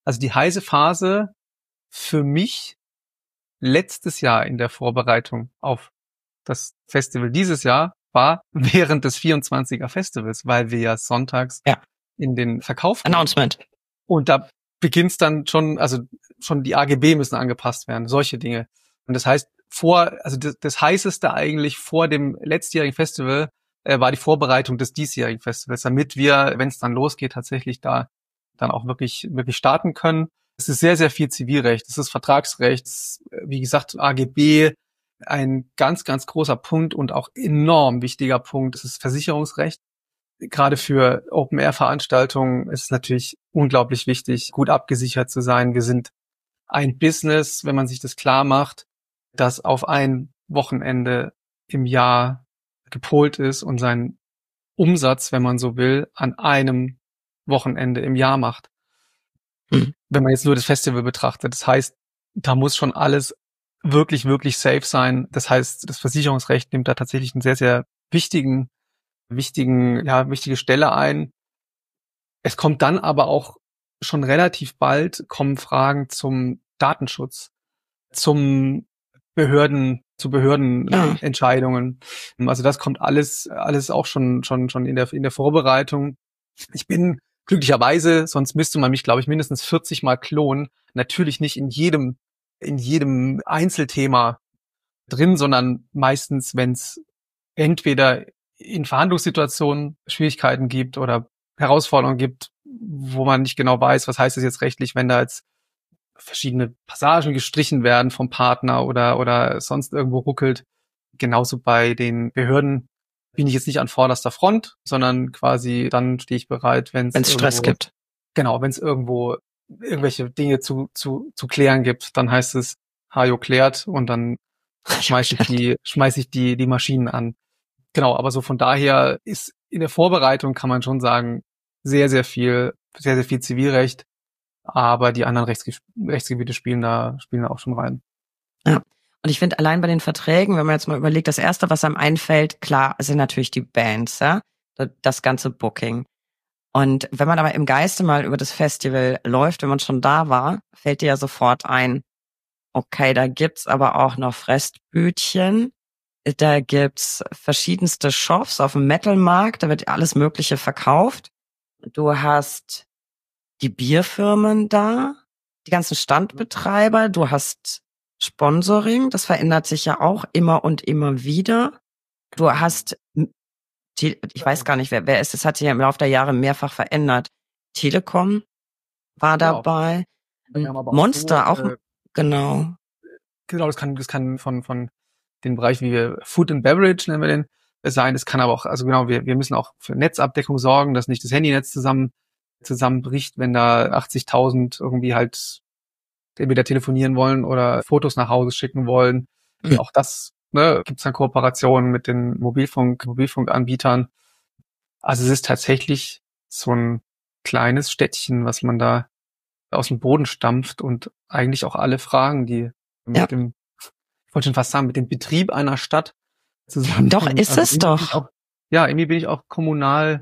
Also die heiße Phase für mich letztes Jahr in der Vorbereitung auf das Festival dieses Jahr war während des vierundzwanziger Festivals, weil wir ja sonntags ja. in den Verkauf gehen. Announcement. Und da beginnt's dann schon, also schon die A G B müssen angepasst werden, solche Dinge. Und das heißt, vor, also das, das heißeste eigentlich vor dem letztjährigen Festival äh, war die Vorbereitung des diesjährigen Festivals, damit wir, wenn es dann losgeht, tatsächlich da dann auch wirklich wirklich starten können. Es ist sehr, sehr viel Zivilrecht, es ist Vertragsrecht, wie gesagt, A G B, ein ganz, ganz großer Punkt und auch enorm wichtiger Punkt, es ist Versicherungsrecht. Gerade für Open-Air-Veranstaltungen ist es natürlich unglaublich wichtig, gut abgesichert zu sein. Wir sind ein Business, wenn man sich das klar macht, das auf ein Wochenende im Jahr gepolt ist und seinen Umsatz, wenn man so will, an einem Wochenende im Jahr macht. Mhm. Wenn man jetzt nur das Festival betrachtet. Das heißt, da muss schon alles wirklich, wirklich safe sein. Das heißt, das Versicherungsrecht nimmt da tatsächlich einen sehr, sehr wichtigen wichtigen, ja, wichtige Stelle ein. Es kommt dann aber auch schon relativ bald kommen Fragen zum Datenschutz, zum Behörden, zu Behördenentscheidungen. Ja. Also das kommt alles, alles auch schon, schon, schon in der, in der Vorbereitung. Ich bin glücklicherweise, sonst müsste man mich, glaube ich, mindestens vierzig Mal klonen. Natürlich nicht in jedem, in jedem Einzelthema drin, sondern meistens, wenn es entweder in Verhandlungssituationen Schwierigkeiten gibt oder Herausforderungen gibt, wo man nicht genau weiß, was heißt es jetzt rechtlich, wenn da jetzt verschiedene Passagen gestrichen werden vom Partner oder oder sonst irgendwo ruckelt. Genauso bei den Behörden bin ich jetzt nicht an vorderster Front, sondern quasi dann stehe ich bereit, wenn es Stress gibt. Genau, wenn es irgendwo irgendwelche Dinge zu zu zu klären gibt, dann heißt es Hajo klärt und dann schmeiß ich die schmeiß ich die die Maschinen an. Genau, aber so von daher ist in der Vorbereitung, kann man schon sagen, sehr, sehr viel, sehr, sehr viel Zivilrecht, aber die anderen Rechtsge- Rechtsgebiete spielen da, spielen da auch schon rein. Ja, und ich finde allein bei den Verträgen, wenn man jetzt mal überlegt, das Erste, was einem einfällt, klar, sind natürlich die Bands, ja, das ganze Booking. Und wenn man aber im Geiste mal über das Festival läuft, wenn man schon da war, fällt dir ja sofort ein, okay, da gibt's aber auch noch Fressbütchen. Da gibt's verschiedenste Shops auf dem Metalmarkt, da wird alles Mögliche verkauft. Du hast die Bierfirmen da, die ganzen Standbetreiber, du hast Sponsoring, das verändert sich ja auch immer und immer wieder. Du hast, ich weiß gar nicht, wer, wer ist, das hat sich ja im Laufe der Jahre mehrfach verändert. Telekom war dabei, ja, Monster auch, so, äh, genau. Genau, das kann, das kann von, von den Bereich wie wir Food and Beverage nennen wir den sein. Das kann aber auch, also genau, wir, wir müssen auch für Netzabdeckung sorgen, dass nicht das Handynetz zusammen, zusammenbricht, wenn da achtzigtausend irgendwie halt entweder telefonieren wollen oder Fotos nach Hause schicken wollen. Mhm. Auch das, ne, gibt's dann Kooperationen mit den Mobilfunk, Mobilfunkanbietern. Also es ist tatsächlich so ein kleines Städtchen, was man da aus dem Boden stampft und eigentlich auch alle Fragen, die mit ja. dem, ich wollte schon fast sagen, mit dem Betrieb einer Stadt zusammen. Doch, ist also es doch. Auch, ja, irgendwie bin ich auch kommunal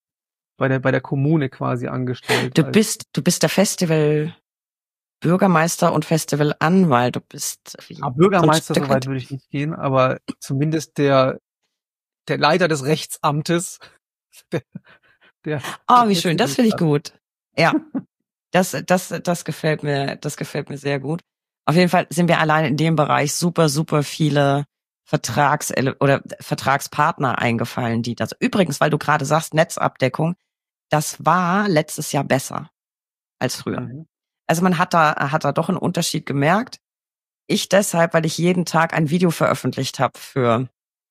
bei der, bei der Kommune quasi angestellt. Du bist, du bist der Festival Bürgermeister und Festivalanwalt. Du bist ja, Bürgermeister, so weit würde ich nicht gehen, aber zumindest der, der Leiter des Rechtsamtes. Der, der, oh, wie schön, das finde ich gut. Ja, das, das, das gefällt mir, das gefällt mir sehr gut. Auf jeden Fall sind wir allein in dem Bereich super, super viele Vertrags- oder Vertragspartner eingefallen, die das. Übrigens, weil du gerade sagst, Netzabdeckung, das war letztes Jahr besser als früher. Mhm. Also man hat da, hat da doch einen Unterschied gemerkt. Ich deshalb, weil ich jeden Tag ein Video veröffentlicht habe für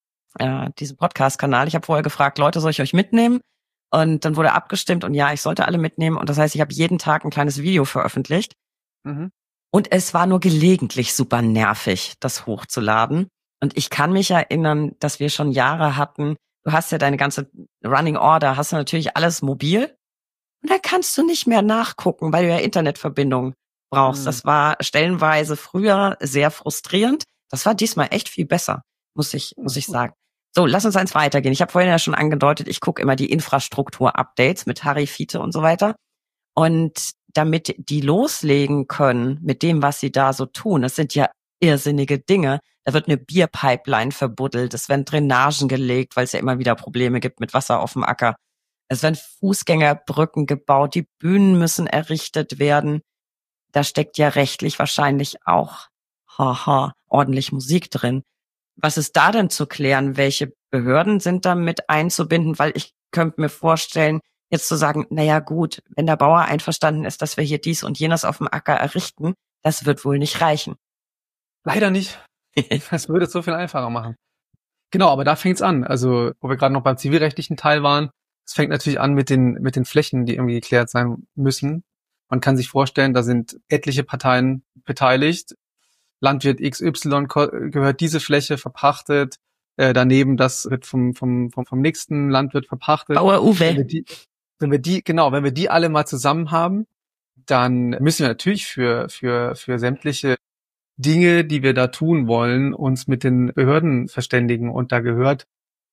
äh, diesen Podcast-Kanal. Ich habe vorher gefragt, Leute, soll ich euch mitnehmen? Und dann wurde abgestimmt und ja, ich sollte alle mitnehmen. Und das heißt, ich habe jeden Tag ein kleines Video veröffentlicht. Mhm. Und es war nur gelegentlich super nervig, das hochzuladen. Und ich kann mich erinnern, dass wir schon Jahre hatten, du hast ja deine ganze Running Order, hast du natürlich alles mobil. Und dann kannst du nicht mehr nachgucken, weil du ja Internetverbindung brauchst. Mhm. Das war stellenweise früher sehr frustrierend. Das war diesmal echt viel besser, muss ich, muss ich sagen. So, lass uns eins weitergehen. Ich habe vorhin ja schon angedeutet, ich gucke immer die Infrastruktur-Updates mit Harry Fiete und so weiter. Und damit die loslegen können mit dem, was sie da so tun. Das sind ja irrsinnige Dinge. Da wird eine Bierpipeline verbuddelt, es werden Drainagen gelegt, weil es ja immer wieder Probleme gibt mit Wasser auf dem Acker. Es werden Fußgängerbrücken gebaut, die Bühnen müssen errichtet werden. Da steckt ja rechtlich wahrscheinlich auch, haha, ordentlich Musik drin. Was ist da denn zu klären? Welche Behörden sind da mit einzubinden? Weil ich könnte mir vorstellen, jetzt zu sagen, naja gut, wenn der Bauer einverstanden ist, dass wir hier dies und jenes auf dem Acker errichten, das wird wohl nicht reichen. Leider nicht. Das würde es so viel einfacher machen. Genau, aber da fängt's an. Also, wo wir gerade noch beim zivilrechtlichen Teil waren, es fängt natürlich an mit den mit den Flächen, die irgendwie geklärt sein müssen. Man kann sich vorstellen, da sind etliche Parteien beteiligt. Landwirt X Y gehört diese Fläche verpachtet. Äh, daneben, das wird vom vom vom vom nächsten Landwirt verpachtet. Bauer Uwe. Wenn wir die, wenn wir die genau, wenn wir die alle mal zusammen haben, dann müssen wir natürlich für für für sämtliche Dinge, die wir da tun wollen, uns mit den Behörden verständigen. Und da gehört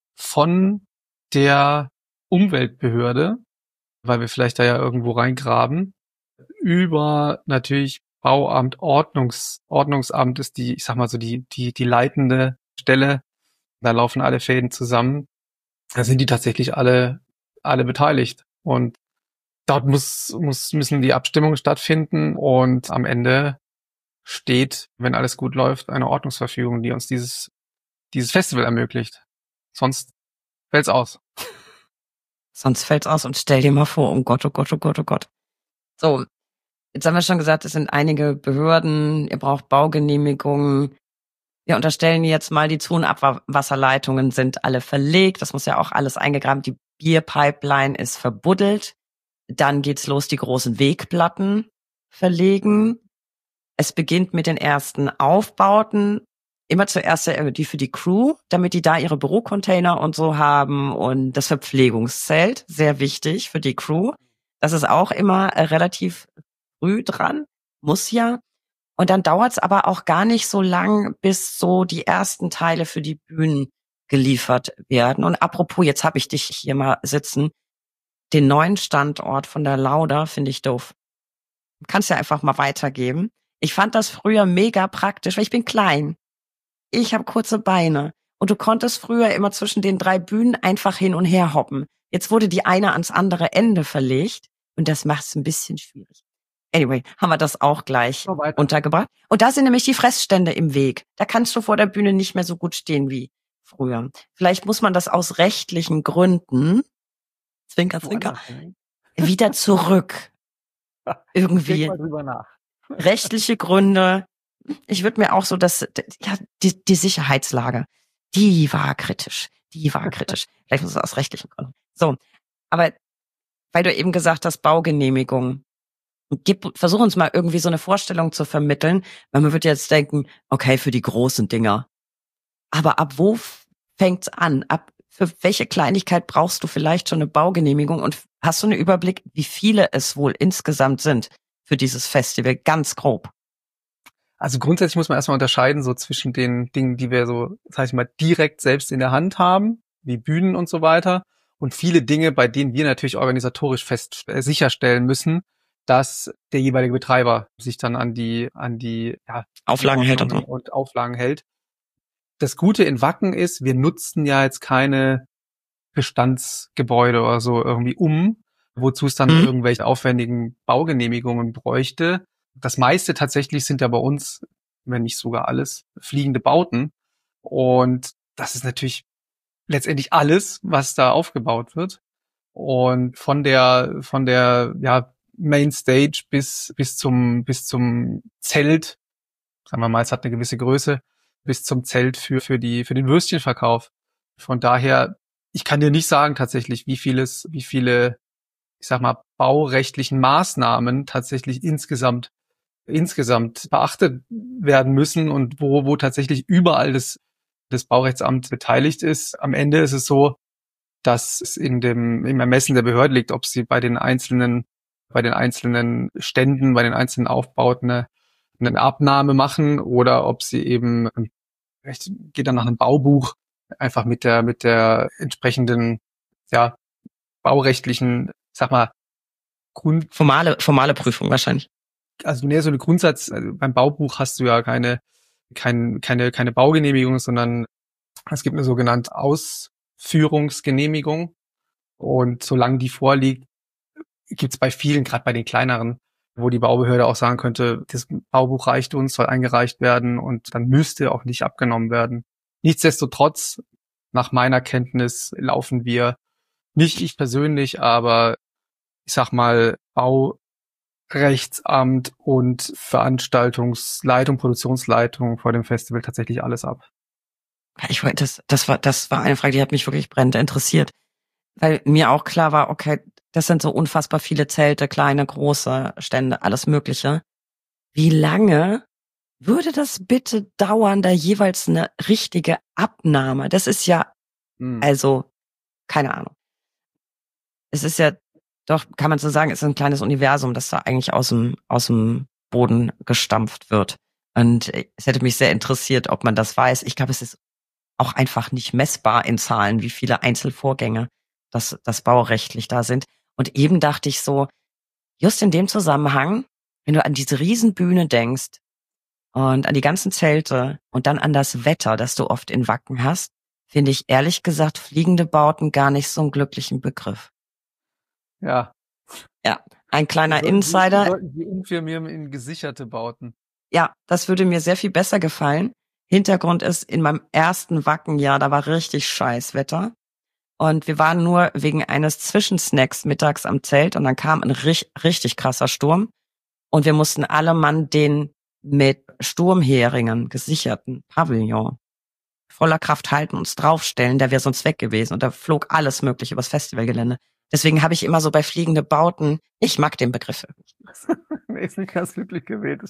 von der Umweltbehörde, weil wir vielleicht da ja irgendwo reingraben, über natürlich Bauamt, Ordnungs, Ordnungsamt ist die, ich sag mal so, die, die, die leitende Stelle. Da laufen alle Fäden zusammen. Da sind die tatsächlich alle, alle beteiligt. Und dort muss, muss, müssen die Abstimmungen stattfinden und am Ende steht, wenn alles gut läuft, eine Ordnungsverfügung, die uns dieses dieses Festival ermöglicht. Sonst fällt's aus. Sonst fällt's aus und stell dir mal vor, oh Gott, oh Gott, oh Gott, oh Gott. So, jetzt haben wir schon gesagt, es sind einige Behörden, ihr braucht Baugenehmigungen. Wir unterstellen jetzt mal, die Zu- und Abwasserleitungen sind alle verlegt. Das muss ja auch alles eingegraben. Die Bierpipeline ist verbuddelt. Dann geht's los, die großen Wegplatten verlegen. Es beginnt mit den ersten Aufbauten. Immer zuerst die für die Crew, damit die da ihre Bürocontainer und so haben und das Verpflegungszelt, sehr wichtig für die Crew. Das ist auch immer relativ früh dran, muss ja. Und dann dauert es aber auch gar nicht so lang, bis so die ersten Teile für die Bühnen geliefert werden. Und apropos, jetzt habe ich dich hier mal sitzen, den neuen Standort von der Lauda finde ich doof. Kannst ja einfach mal weitergeben. Ich fand das früher mega praktisch, weil ich bin klein. Ich habe kurze Beine. Und du konntest früher immer zwischen den drei Bühnen einfach hin und her hoppen. Jetzt wurde die eine ans andere Ende verlegt. Und das macht es ein bisschen schwierig. Anyway, haben wir das auch gleich So untergebracht. Und da sind nämlich die Fressstände im Weg. Da kannst du vor der Bühne nicht mehr so gut stehen wie früher. Vielleicht muss man das aus rechtlichen Gründen, Zwinker, Zwinker, wieder zurück. Irgendwie. Denk mal drüber nach. Rechtliche Gründe. Ich würde mir auch so, dass ja die, die Sicherheitslage, die war kritisch, die war kritisch. Vielleicht muss es aus rechtlichen Gründen. So, aber weil du eben gesagt hast, Baugenehmigung, gib, versuch uns mal irgendwie so eine Vorstellung zu vermitteln, weil man wird jetzt denken, okay, für die großen Dinger. Aber ab wo fängt's an? Ab für welche Kleinigkeit brauchst du vielleicht schon eine Baugenehmigung? Und hast du einen Überblick, wie viele es wohl insgesamt sind für dieses Festival? Ganz grob. Also grundsätzlich muss man erstmal unterscheiden so zwischen den Dingen, die wir so, sag ich mal, direkt selbst in der Hand haben, wie Bühnen und so weiter, und viele Dinge, bei denen wir natürlich organisatorisch fest äh, sicherstellen müssen, dass der jeweilige Betreiber sich dann an die an die ja, Auflagen hält und so. und Auflagen hält. Das Gute in Wacken ist, wir nutzen ja jetzt keine Bestandsgebäude oder so irgendwie um, wozu es dann mhm. irgendwelche aufwendigen Baugenehmigungen bräuchte. Das meiste tatsächlich sind ja bei uns, wenn nicht sogar alles, fliegende Bauten. Und das ist natürlich letztendlich alles, was da aufgebaut wird. Und von der, von der, ja, Main Stage bis, bis zum, bis zum Zelt, sagen wir mal, es hat eine gewisse Größe, bis zum Zelt für, für die, für den Würstchenverkauf. Von daher, ich kann dir nicht sagen tatsächlich, wie vieles, wie viele, ich sag mal, baurechtlichen Maßnahmen tatsächlich insgesamt insgesamt beachtet werden müssen und wo, wo tatsächlich überall das, das Baurechtsamt beteiligt ist. Am Ende ist es so, dass es in dem, im Ermessen der Behörde liegt, ob sie bei den einzelnen, bei den einzelnen Ständen, bei den einzelnen Aufbauten eine, eine Abnahme machen oder ob sie eben, vielleicht geht dann nach einem Baubuch einfach mit der, mit der entsprechenden, ja, baurechtlichen, sag mal, Grund formale formale Prüfung wahrscheinlich. Also nee, so eine Grundsatz, also beim Baubuch hast du ja keine kein, keine keine Baugenehmigung, sondern es gibt eine sogenannte Ausführungsgenehmigung und solange die vorliegt, gibt es bei vielen, gerade bei den kleineren, wo die Baubehörde auch sagen könnte, das Baubuch reicht uns, soll eingereicht werden und dann müsste auch nicht abgenommen werden. Nichtsdestotrotz, nach meiner Kenntnis, laufen wir, nicht ich persönlich, aber ich sag mal, Baurechtsamt und Veranstaltungsleitung, Produktionsleitung vor dem Festival tatsächlich alles ab. Ich wollte, das, das war, das war eine Frage, die hat mich wirklich brennend interessiert. Weil mir auch klar war, okay, das sind so unfassbar viele Zelte, kleine, große Stände, alles Mögliche. Wie lange würde das bitte dauern, da jeweils eine richtige Abnahme? Das ist ja, hm. also, keine Ahnung. Es ist ja, doch, kann man so sagen, es ist ein kleines Universum, das da eigentlich aus dem, aus dem Boden gestampft wird. Und es hätte mich sehr interessiert, ob man das weiß. Ich glaube, es ist auch einfach nicht messbar in Zahlen, wie viele Einzelvorgänge das, das baurechtlich da sind. Und eben dachte ich so, just in dem Zusammenhang, wenn du an diese Riesenbühne denkst und an die ganzen Zelte und dann an das Wetter, das du oft in Wacken hast, finde ich ehrlich gesagt fliegende Bauten gar nicht so einen glücklichen Begriff. Ja. Ja, ein kleiner sollten Insider. Sie, sollten Sie umfirmieren in gesicherte Bauten. Ja, das würde mir sehr viel besser gefallen. Hintergrund ist, in meinem ersten Wackenjahr, da war richtig scheiß Wetter. Und wir waren nur wegen eines Zwischensnacks mittags am Zelt und dann kam ein richtig, richtig krasser Sturm. Und wir mussten alle Mann den mit Sturmheringen gesicherten Pavillon voller Kraft halten, uns draufstellen, der wäre sonst weg gewesen. Und da flog alles mögliche übers Festivalgelände. Deswegen habe ich immer so bei fliegende Bauten, ich mag den Begriff nicht. Nee, ist nicht ganz glücklich gewählt.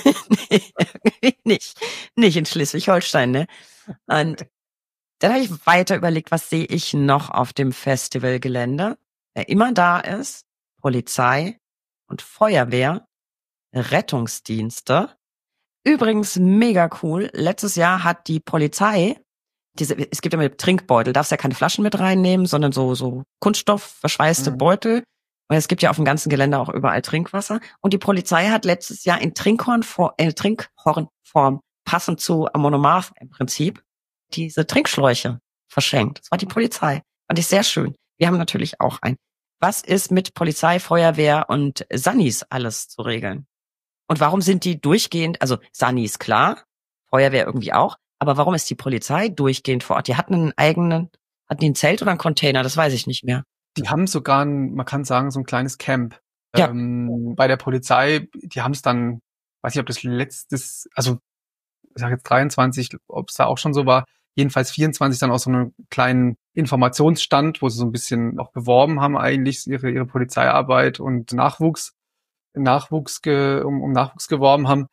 Nee, nicht. Nicht in Schleswig-Holstein, ne? Und dann habe ich weiter überlegt, was sehe ich noch auf dem Festivalgelände? Wer immer da ist, Polizei und Feuerwehr, Rettungsdienste. Übrigens mega cool. Letztes Jahr hat die Polizei diese, es gibt ja mit Trinkbeutel, darfst ja keine Flaschen mit reinnehmen, sondern so, so Kunststoff, verschweißte mhm. Beutel. Und es gibt ja auf dem ganzen Gelände auch überall Trinkwasser. Und die Polizei hat letztes Jahr in Trinkhornform, äh, Trinkhornform, passend zu Monomarth im Prinzip, diese Trinkschläuche verschenkt. Das war die Polizei. Fand ich sehr schön. Wir haben natürlich auch einen. Was ist mit Polizei, Feuerwehr und Sannis alles zu regeln? Und warum sind die durchgehend, also Sannis klar, Feuerwehr irgendwie auch, aber warum ist die Polizei durchgehend vor Ort? Die hatten einen eigenen, hatten die ein Zelt oder einen Container? Das weiß ich nicht mehr. Die haben sogar, ein, man kann sagen, so ein kleines Camp. Ja. Ähm, bei der Polizei, die haben es dann, weiß nicht, ob das letztes, also ich sage jetzt dreiundzwanzig, ob es da auch schon so war, jedenfalls vierundzwanzig dann auch so einen kleinen Informationsstand, wo sie so ein bisschen auch beworben haben eigentlich ihre ihre Polizeiarbeit und Nachwuchs, Nachwuchs ge, um, um Nachwuchs geworben haben.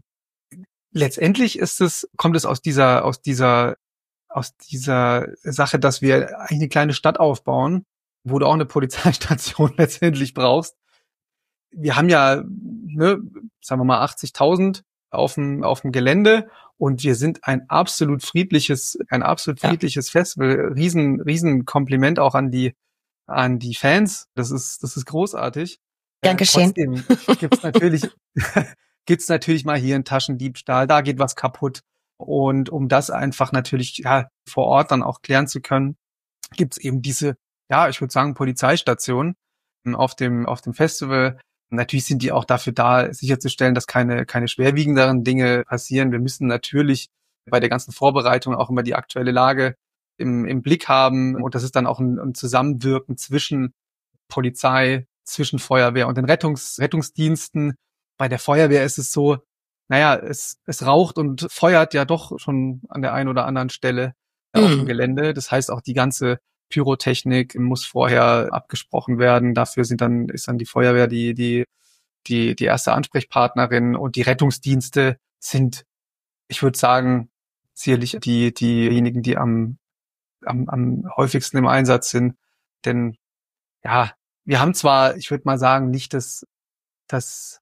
Letztendlich ist es, kommt es aus dieser, aus dieser, aus dieser Sache, dass wir eigentlich eine kleine Stadt aufbauen, wo du auch eine Polizeistation letztendlich brauchst. Wir haben ja, ne, sagen wir mal achtzigtausend auf dem, auf dem Gelände und wir sind ein absolut friedliches, ein absolut friedliches ja. Festival. Riesen, riesen Kompliment auch an die, an die Fans. Das ist, das ist großartig. Dankeschön. Äh, trotzdem gibt's natürlich, gibt's natürlich mal hier einen Taschendiebstahl, da geht was kaputt. Und um das einfach natürlich, ja, vor Ort dann auch klären zu können, gibt's eben diese, ja, ich würde sagen, Polizeistation auf dem, auf dem Festival. Natürlich sind die auch dafür da, sicherzustellen, dass keine, keine schwerwiegenderen Dinge passieren. Wir müssen natürlich bei der ganzen Vorbereitung auch immer die aktuelle Lage im, im Blick haben. Und das ist dann auch ein, ein Zusammenwirken zwischen Polizei, zwischen Feuerwehr und den Rettungs, Rettungsdiensten. Bei der Feuerwehr ist es so, naja, es, es raucht und feuert ja doch schon an der einen oder anderen Stelle mhm. auf dem Gelände. Das heißt, auch die ganze Pyrotechnik muss vorher abgesprochen werden. Dafür sind dann, ist dann die Feuerwehr die, die, die, die erste Ansprechpartnerin und die Rettungsdienste sind, ich würde sagen, sicherlich die, diejenigen, die am, am, am häufigsten im Einsatz sind. Denn, ja, wir haben zwar, ich würde mal sagen, nicht das, das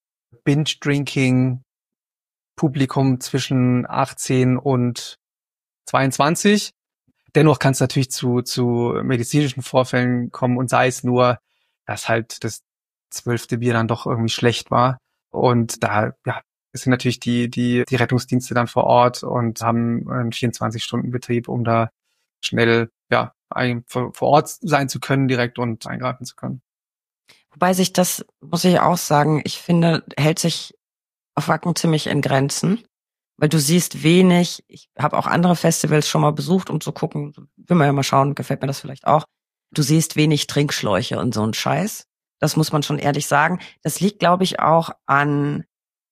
Binge-Drinking-Publikum zwischen achtzehn und zweiundzwanzig. Dennoch kann es natürlich zu, zu medizinischen Vorfällen kommen und sei es nur, dass halt das, zwölfte Bier dann doch irgendwie schlecht war. Und da, ja, es sind natürlich die, die, die Rettungsdienste dann vor Ort und haben einen vierundzwanzig-Stunden-Betrieb, um da schnell, ja, ein, vor, vor Ort sein zu können direkt und eingreifen zu können. Wobei sich das, muss ich auch sagen, ich finde, hält sich auf Wacken ziemlich in Grenzen, weil du siehst wenig, ich habe auch andere Festivals schon mal besucht, um zu gucken, will man ja mal schauen, gefällt mir das vielleicht auch. Du siehst wenig Trinkschläuche und so ein Scheiß. Das muss man schon ehrlich sagen. Das liegt, glaube ich, auch an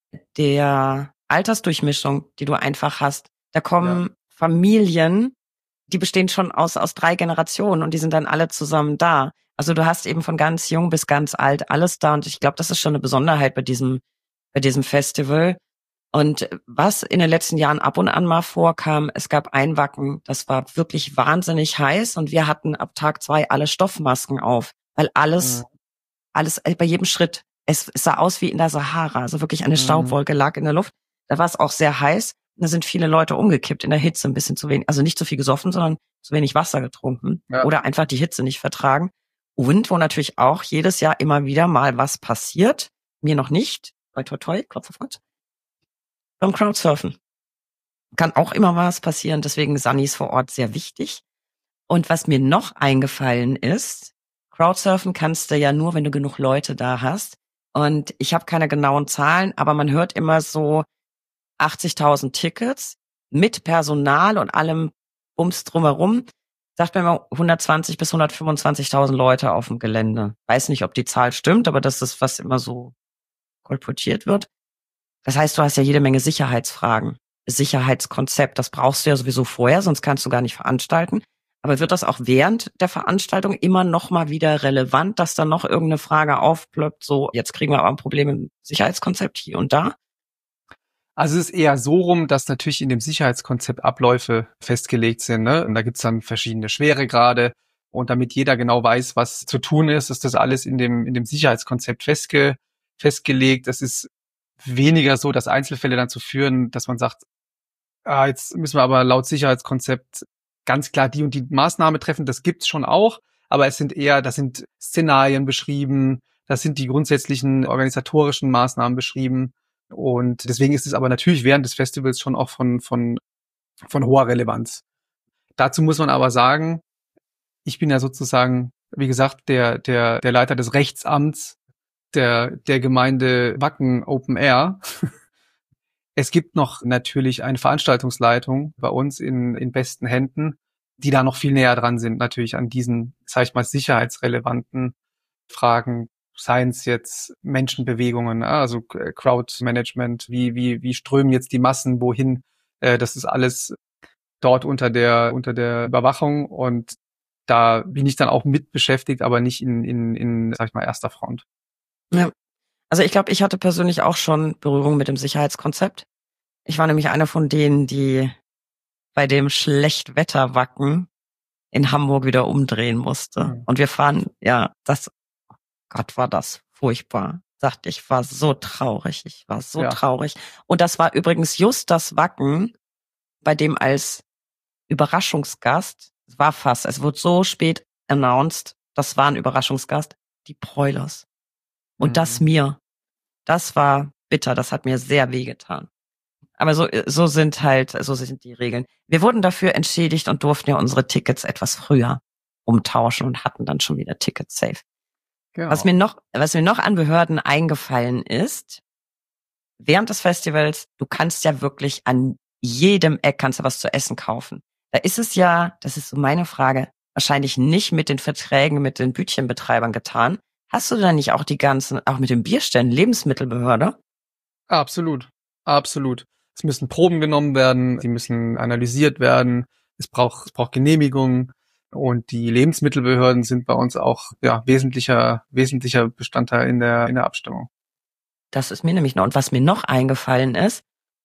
der Altersdurchmischung, die du einfach hast. Da kommen ja. Familien, die bestehen schon aus aus drei Generationen und die sind dann alle zusammen da. Also du hast eben von ganz jung bis ganz alt alles da und ich glaube, das ist schon eine Besonderheit bei diesem bei diesem Festival. Und was in den letzten Jahren ab und an mal vorkam, es gab ein Wacken, das war wirklich wahnsinnig heiß und wir hatten ab Tag zwei alle Stoffmasken auf, weil alles, mhm. alles bei jedem Schritt, es, es sah aus wie in der Sahara, also wirklich eine mhm. Staubwolke lag in der Luft. Da war es auch sehr heiß. Da sind viele Leute umgekippt in der Hitze, ein bisschen zu wenig, also nicht zu viel gesoffen, sondern zu wenig Wasser getrunken ja. oder einfach die Hitze nicht vertragen. Und wo natürlich auch jedes Jahr immer wieder mal was passiert, mir noch nicht, toi toi toi, Klopf auf Holz, beim Crowdsurfen. Kann auch immer was passieren, deswegen Sunnies vor Ort sehr wichtig. Und was mir noch eingefallen ist, Crowdsurfen kannst du ja nur, wenn du genug Leute da hast. Und ich habe keine genauen Zahlen, aber man hört immer so achtzigtausend Tickets mit Personal und allem Bums drumherum. Sagt man immer hundertzwanzig bis hundertfünfundzwanzigtausend Leute auf dem Gelände. Weiß nicht, ob die Zahl stimmt, aber das ist, was immer so kolportiert wird. Das heißt, du hast ja jede Menge Sicherheitsfragen, Sicherheitskonzept. Das brauchst du ja sowieso vorher, sonst kannst du gar nicht veranstalten. Aber wird das auch während der Veranstaltung immer noch mal wieder relevant, dass dann noch irgendeine Frage aufploppt, so jetzt kriegen wir aber ein Problem im Sicherheitskonzept hier und da? Also es ist eher so rum, dass natürlich in dem Sicherheitskonzept Abläufe festgelegt sind, ne? Und da gibt's dann verschiedene Schweregrade. Und damit jeder genau weiß, was zu tun ist, ist das alles in dem in dem Sicherheitskonzept festge festgelegt. Es ist weniger so, dass Einzelfälle dazu führen, dass man sagt, ah, jetzt müssen wir aber laut Sicherheitskonzept ganz klar die und die Maßnahme treffen. Das gibt's schon auch, aber es sind eher, das sind Szenarien beschrieben, das sind die grundsätzlichen organisatorischen Maßnahmen beschrieben. Und deswegen ist es aber natürlich während des Festivals schon auch von von von hoher Relevanz. Dazu muss man aber sagen, ich bin ja sozusagen, wie gesagt, der der der Leiter des Rechtsamts der der Gemeinde Wacken Open Air. Es gibt noch natürlich eine Veranstaltungsleitung bei uns in in besten Händen, die da noch viel näher dran sind, natürlich an diesen, sag ich mal, sicherheitsrelevanten Fragen. Seien es jetzt Menschenbewegungen, also Crowdmanagement, wie wie wie strömen jetzt die Massen wohin? Das ist alles dort unter der unter der Überwachung und da bin ich dann auch mit beschäftigt, aber nicht in in in sag ich mal erster Front. Ja, also ich glaube, ich hatte persönlich auch schon Berührung mit dem Sicherheitskonzept. Ich war nämlich einer von denen, die bei dem Schlechtwetterwacken in Hamburg wieder umdrehen musste. Mhm. Und wir fahren, ja, das Gott, war das furchtbar. Sagte ich, war so traurig. Ich war so ja. traurig. Und das war übrigens just das Wacken, bei dem als Überraschungsgast, es war fast, es wurde so spät announced, das war ein Überraschungsgast, die Broilers. Und mhm. das mir, das war bitter, das hat mir sehr wehgetan. Aber so, so sind halt, so sind die Regeln. Wir wurden dafür entschädigt und durften ja unsere Tickets etwas früher umtauschen und hatten dann schon wieder Tickets safe. Genau. Was mir noch, was mir noch an Behörden eingefallen ist, während des Festivals, du kannst ja wirklich an jedem Eck kannst du was zu essen kaufen. Da ist es ja, das ist so meine Frage, wahrscheinlich nicht mit den Verträgen mit den Bütchenbetreibern getan. Hast du da nicht auch die ganzen, auch mit den Bierständen, Lebensmittelbehörde? Absolut, absolut. Es müssen Proben genommen werden, sie müssen analysiert werden, es braucht, es braucht Genehmigungen. Und die Lebensmittelbehörden sind bei uns auch ja wesentlicher wesentlicher Bestandteil in der in der Abstimmung. Das ist mir nämlich noch. Und was mir noch eingefallen ist,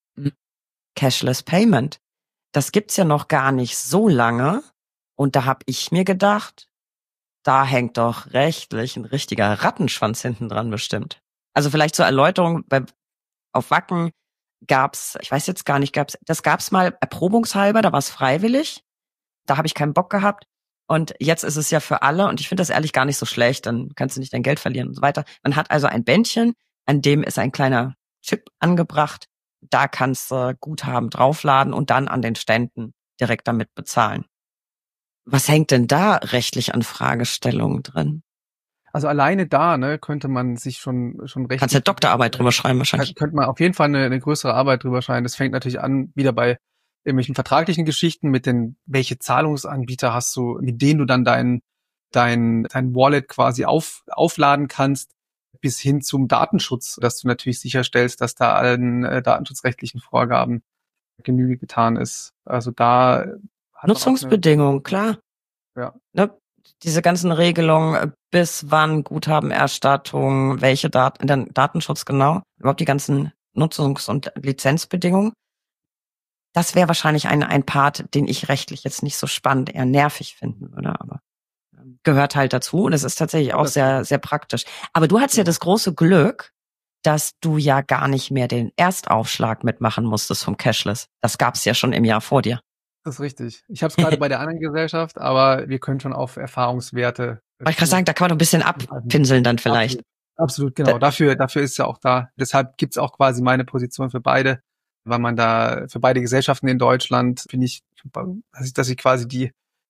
Cashless Payment. Das gibt's ja noch gar nicht so lange. Und da habe ich mir gedacht, da hängt doch rechtlich ein richtiger Rattenschwanz hinten dran bestimmt. Also vielleicht zur Erläuterung, bei, auf Wacken gab's, ich weiß jetzt gar nicht, gab's, das gab's mal erprobungshalber, da war es freiwillig. Da habe ich keinen Bock gehabt. Und jetzt ist es ja für alle, und ich finde das ehrlich gar nicht so schlecht, dann kannst du nicht dein Geld verlieren und so weiter. Man hat also ein Bändchen, an dem ist ein kleiner Chip angebracht. Da kannst du Guthaben draufladen und dann an den Ständen direkt damit bezahlen. Was hängt denn da rechtlich an Fragestellungen drin? Also alleine da, ne, könnte man sich schon schon recht. Kannst ja Doktorarbeit drüber schreiben wahrscheinlich. Könnte man auf jeden Fall eine, eine größere Arbeit drüber schreiben. Das fängt natürlich an wieder bei irgendwelchen vertraglichen Geschichten mit den, welche Zahlungsanbieter hast du, mit denen du dann dein dein dein Wallet quasi auf aufladen kannst, bis hin zum Datenschutz, dass du natürlich sicherstellst, dass da allen äh, datenschutzrechtlichen Vorgaben Genüge getan ist. Also da hat Nutzungsbedingungen, klar. Ja. Ne? Diese ganzen Regelungen, bis wann Guthabenerstattung, welche Daten, dann Datenschutz genau, überhaupt die ganzen Nutzungs- und Lizenzbedingungen. Das wäre wahrscheinlich ein, ein Part, den ich rechtlich jetzt nicht so spannend, eher nervig finden würde, aber gehört halt dazu und es ist tatsächlich auch sehr, sehr praktisch. Aber du hattest ja das große Glück, dass du ja gar nicht mehr den Erstaufschlag mitmachen musstest vom Cashless. Das gab's ja schon im Jahr vor dir. Das ist richtig. Ich habe es gerade bei der anderen Gesellschaft, aber wir können schon auf Erfahrungswerte. Wollte ich gerade sagen, da kann man noch ein bisschen abpinseln dann vielleicht. Absolut, absolut, genau. Da, dafür, dafür ist ja auch da. Deshalb gibt's auch quasi meine Position für beide, weil man da für beide Gesellschaften in Deutschland finde ich, dass ich, dass ich quasi die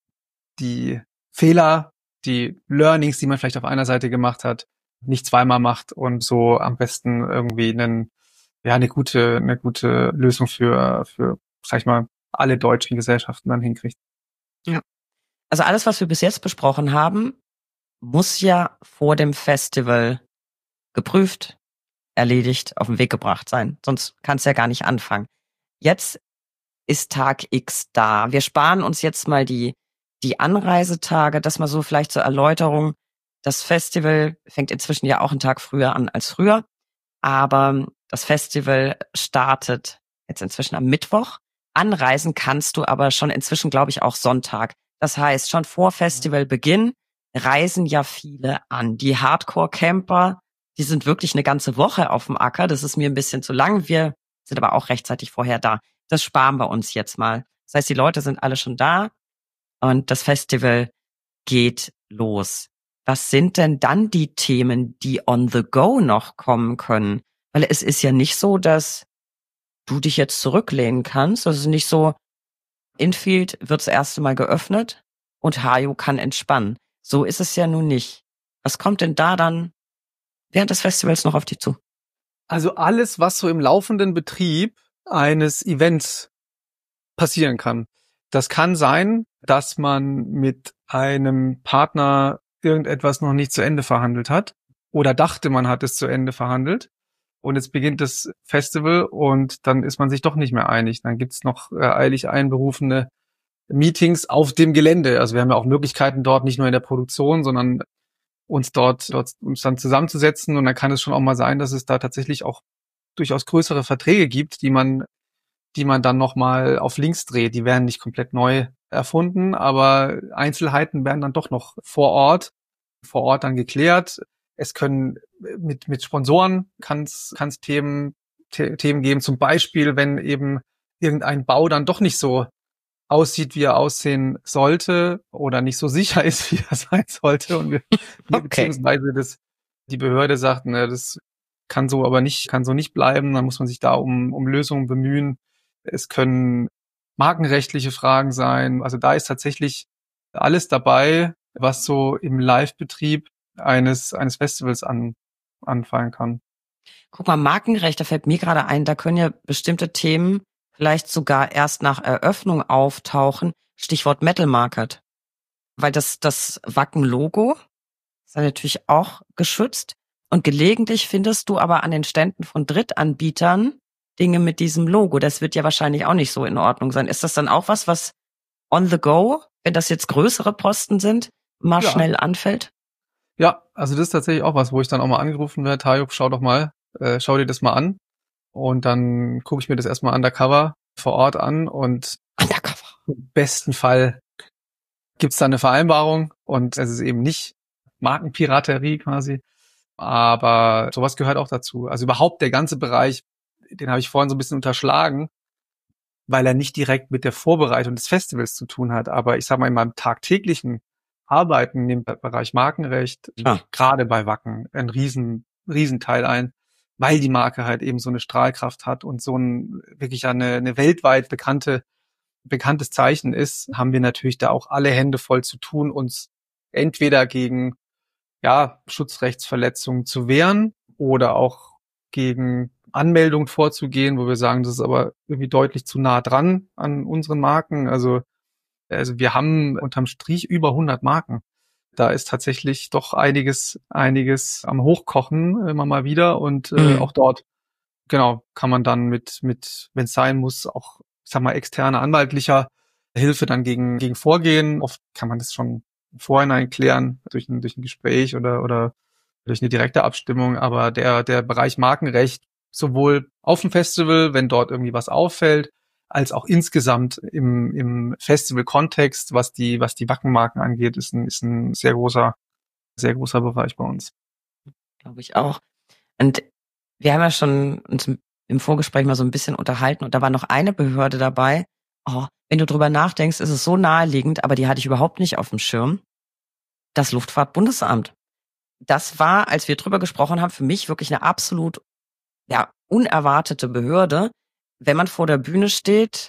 die Fehler, die Learnings, die man vielleicht auf einer Seite gemacht hat, nicht zweimal macht und so am besten irgendwie einen ja eine gute eine gute Lösung für für sag ich mal alle deutschen Gesellschaften dann hinkriegt. Ja. Also alles, was wir bis jetzt besprochen haben, muss ja vor dem Festival geprüft, erledigt, auf den Weg gebracht sein. Sonst kannst du ja gar nicht anfangen. Jetzt ist Tag X da. Wir sparen uns jetzt mal die, die Anreisetage, das mal so vielleicht zur Erläuterung. Das Festival fängt inzwischen ja auch einen Tag früher an als früher. Aber das Festival startet jetzt inzwischen am Mittwoch. Anreisen kannst du aber schon inzwischen, glaube ich, auch Sonntag. Das heißt, schon vor Festivalbeginn reisen ja viele an. Die Hardcore-Camper, die sind wirklich eine ganze Woche auf dem Acker. Das ist mir ein bisschen zu lang. Wir sind aber auch rechtzeitig vorher da. Das sparen wir uns jetzt mal. Das heißt, die Leute sind alle schon da und das Festival geht los. Was sind denn dann die Themen, die on the go noch kommen können? Weil es ist ja nicht so, dass du dich jetzt zurücklehnen kannst. Das ist nicht so, Infield wird das erste Mal geöffnet und Hajo kann entspannen. So ist es ja nun nicht. Was kommt denn da dann während des Festivals noch auf dich zu? Also alles, was so im laufenden Betrieb eines Events passieren kann. Das kann sein, dass man mit einem Partner irgendetwas noch nicht zu Ende verhandelt hat oder dachte, man hat es zu Ende verhandelt. Und jetzt beginnt das Festival und dann ist man sich doch nicht mehr einig. Dann gibt's noch äh, eilig einberufene Meetings auf dem Gelände. Also wir haben ja auch Möglichkeiten dort, nicht nur in der Produktion, sondern uns dort, dort uns dann zusammenzusetzen. Und dann kann es schon auch mal sein, dass es da tatsächlich auch durchaus größere Verträge gibt, die man, die man dann nochmal auf links dreht. Die werden nicht komplett neu erfunden, aber Einzelheiten werden dann doch noch vor Ort, vor Ort dann geklärt. Es können mit mit Sponsoren kann es kann es Themen The- Themen geben, zum Beispiel, wenn eben irgendein Bau dann doch nicht so aussieht, wie er aussehen sollte oder nicht so sicher ist, wie er sein sollte und wir, Okay. beziehungsweise das die Behörde sagt, ne, das kann so aber nicht kann so nicht bleiben, dann muss man sich da um um Lösungen bemühen. Es können markenrechtliche Fragen sein, also da ist tatsächlich alles dabei, was so im Live-Betrieb eines eines Festivals an, anfallen kann. Guck mal, Markenrecht, da fällt mir gerade ein, da können ja bestimmte Themen vielleicht sogar erst nach Eröffnung auftauchen. Stichwort Metal Market. Weil das, das Wacken-Logo ist ja natürlich auch geschützt. Und gelegentlich findest du aber an den Ständen von Drittanbietern Dinge mit diesem Logo. Das wird ja wahrscheinlich auch nicht so in Ordnung sein. Ist das dann auch was, was on the go, wenn das jetzt größere Posten sind, mal Ja. schnell anfällt? Ja, also das ist tatsächlich auch was, wo ich dann auch mal angerufen werde, Tayo, schau doch mal, äh, schau dir das mal an. Und dann gucke ich mir das erstmal undercover vor Ort an und Undercover. im besten Fall gibt's da eine Vereinbarung und es ist eben nicht Markenpiraterie quasi. Aber sowas gehört auch dazu. Also überhaupt der ganze Bereich, den habe ich vorhin so ein bisschen unterschlagen. weil er nicht direkt mit der Vorbereitung des Festivals zu tun hat. Aber ich sag mal, in meinem tagtäglichen Arbeiten im Bereich Markenrecht, ah. gerade bei Wacken, ein riesen, riesen Teil ein, weil die Marke halt eben so eine Strahlkraft hat und so ein wirklich eine, eine weltweit bekannte, bekanntes Zeichen ist, haben wir natürlich da auch alle Hände voll zu tun, uns entweder gegen ja Schutzrechtsverletzungen zu wehren oder auch gegen Anmeldungen vorzugehen, wo wir sagen, das ist aber irgendwie deutlich zu nah dran an unseren Marken. Also, also wir haben unterm Strich über hundert Marken. Da ist tatsächlich doch einiges, einiges am Hochkochen immer mal wieder und äh, mhm. auch dort, genau, kann man dann mit, mit, wenn es sein muss, auch, ich sag mal, externe anwaltlicher Hilfe dann gegen, gegen vorgehen. Oft kann man das schon im Vorhinein klären durch ein, durch ein Gespräch oder, oder durch eine direkte Abstimmung. Aber der, der Bereich Markenrecht, sowohl auf dem Festival, wenn dort irgendwie was auffällt, als auch insgesamt im, im Festival-Kontext, was die, was die Wackenmarken angeht, ist ein, ist ein sehr großer, sehr großer Bereich bei uns. Glaube ich auch. Und wir haben ja schon uns im Vorgespräch mal so ein bisschen unterhalten und da war noch eine Behörde dabei. Oh, wenn du drüber nachdenkst, ist es so naheliegend, aber die hatte ich überhaupt nicht auf dem Schirm. Das Luftfahrtbundesamt. Das war, als wir drüber gesprochen haben, für mich wirklich eine absolut, ja, unerwartete Behörde. Wenn man vor der Bühne steht,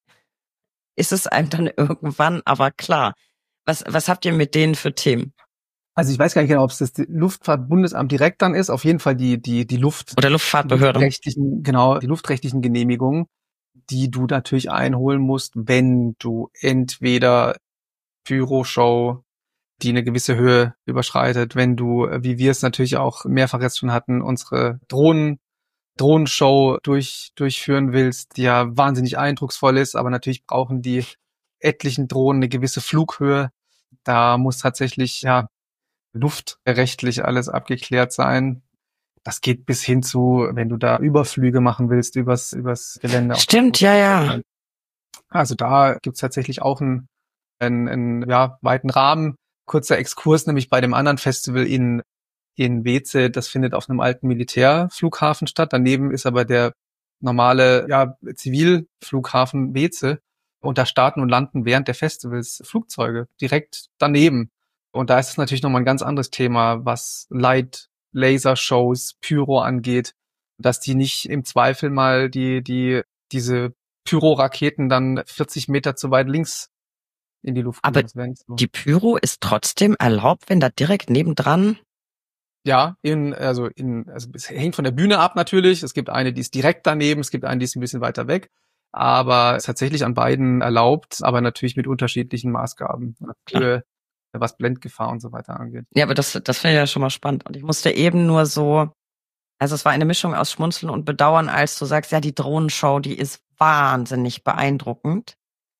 ist es einem dann irgendwann aber klar. Was, was habt ihr mit denen für Themen? Also ich weiß gar nicht genau, ob es das Luftfahrtbundesamt direkt dann ist. Auf jeden Fall die die die Luft oder Luftfahrtbehörde. Luftrechtlichen, genau, die luftrechtlichen Genehmigungen, die du natürlich einholen musst, wenn du entweder Pyroshow, die eine gewisse Höhe überschreitet, wenn du, wie wir es natürlich auch mehrfach jetzt schon hatten, unsere Drohnen Drohnenshow durch durchführen willst, die ja wahnsinnig eindrucksvoll ist, aber natürlich brauchen die etlichen Drohnen eine gewisse Flughöhe. Da muss tatsächlich ja luftrechtlich alles abgeklärt sein. Das geht bis hin zu, wenn du da Überflüge machen willst übers übers Gelände. Stimmt, ja, ja. Also da gibt's tatsächlich auch einen, einen, einen ja, weiten Rahmen. Kurzer Exkurs, nämlich bei dem anderen Festival in in Weeze, das findet auf einem alten Militärflughafen statt. Daneben ist aber der normale ja, Zivilflughafen Weeze. Und da starten und landen während der Festivals Flugzeuge direkt daneben. Und da ist es natürlich nochmal ein ganz anderes Thema, was Light, Lasershows, Pyro angeht, dass die nicht im Zweifel mal die die diese Pyro-Raketen dann vierzig Meter zu weit links in die Luft aber werden. So. Die Pyro ist trotzdem erlaubt, wenn da direkt nebendran... Ja, in, also in, also es hängt von der Bühne ab natürlich. Es gibt eine, die ist direkt daneben, es gibt eine, die ist ein bisschen weiter weg. Aber es ist tatsächlich an beiden erlaubt, aber natürlich mit unterschiedlichen Maßgaben, für, was Blendgefahr und so weiter angeht. Ja, aber das, das finde ich ja schon mal spannend. Und ich musste eben nur so, also es war eine Mischung aus Schmunzeln und Bedauern, als du sagst, ja, die Drohnenshow, die ist wahnsinnig beeindruckend.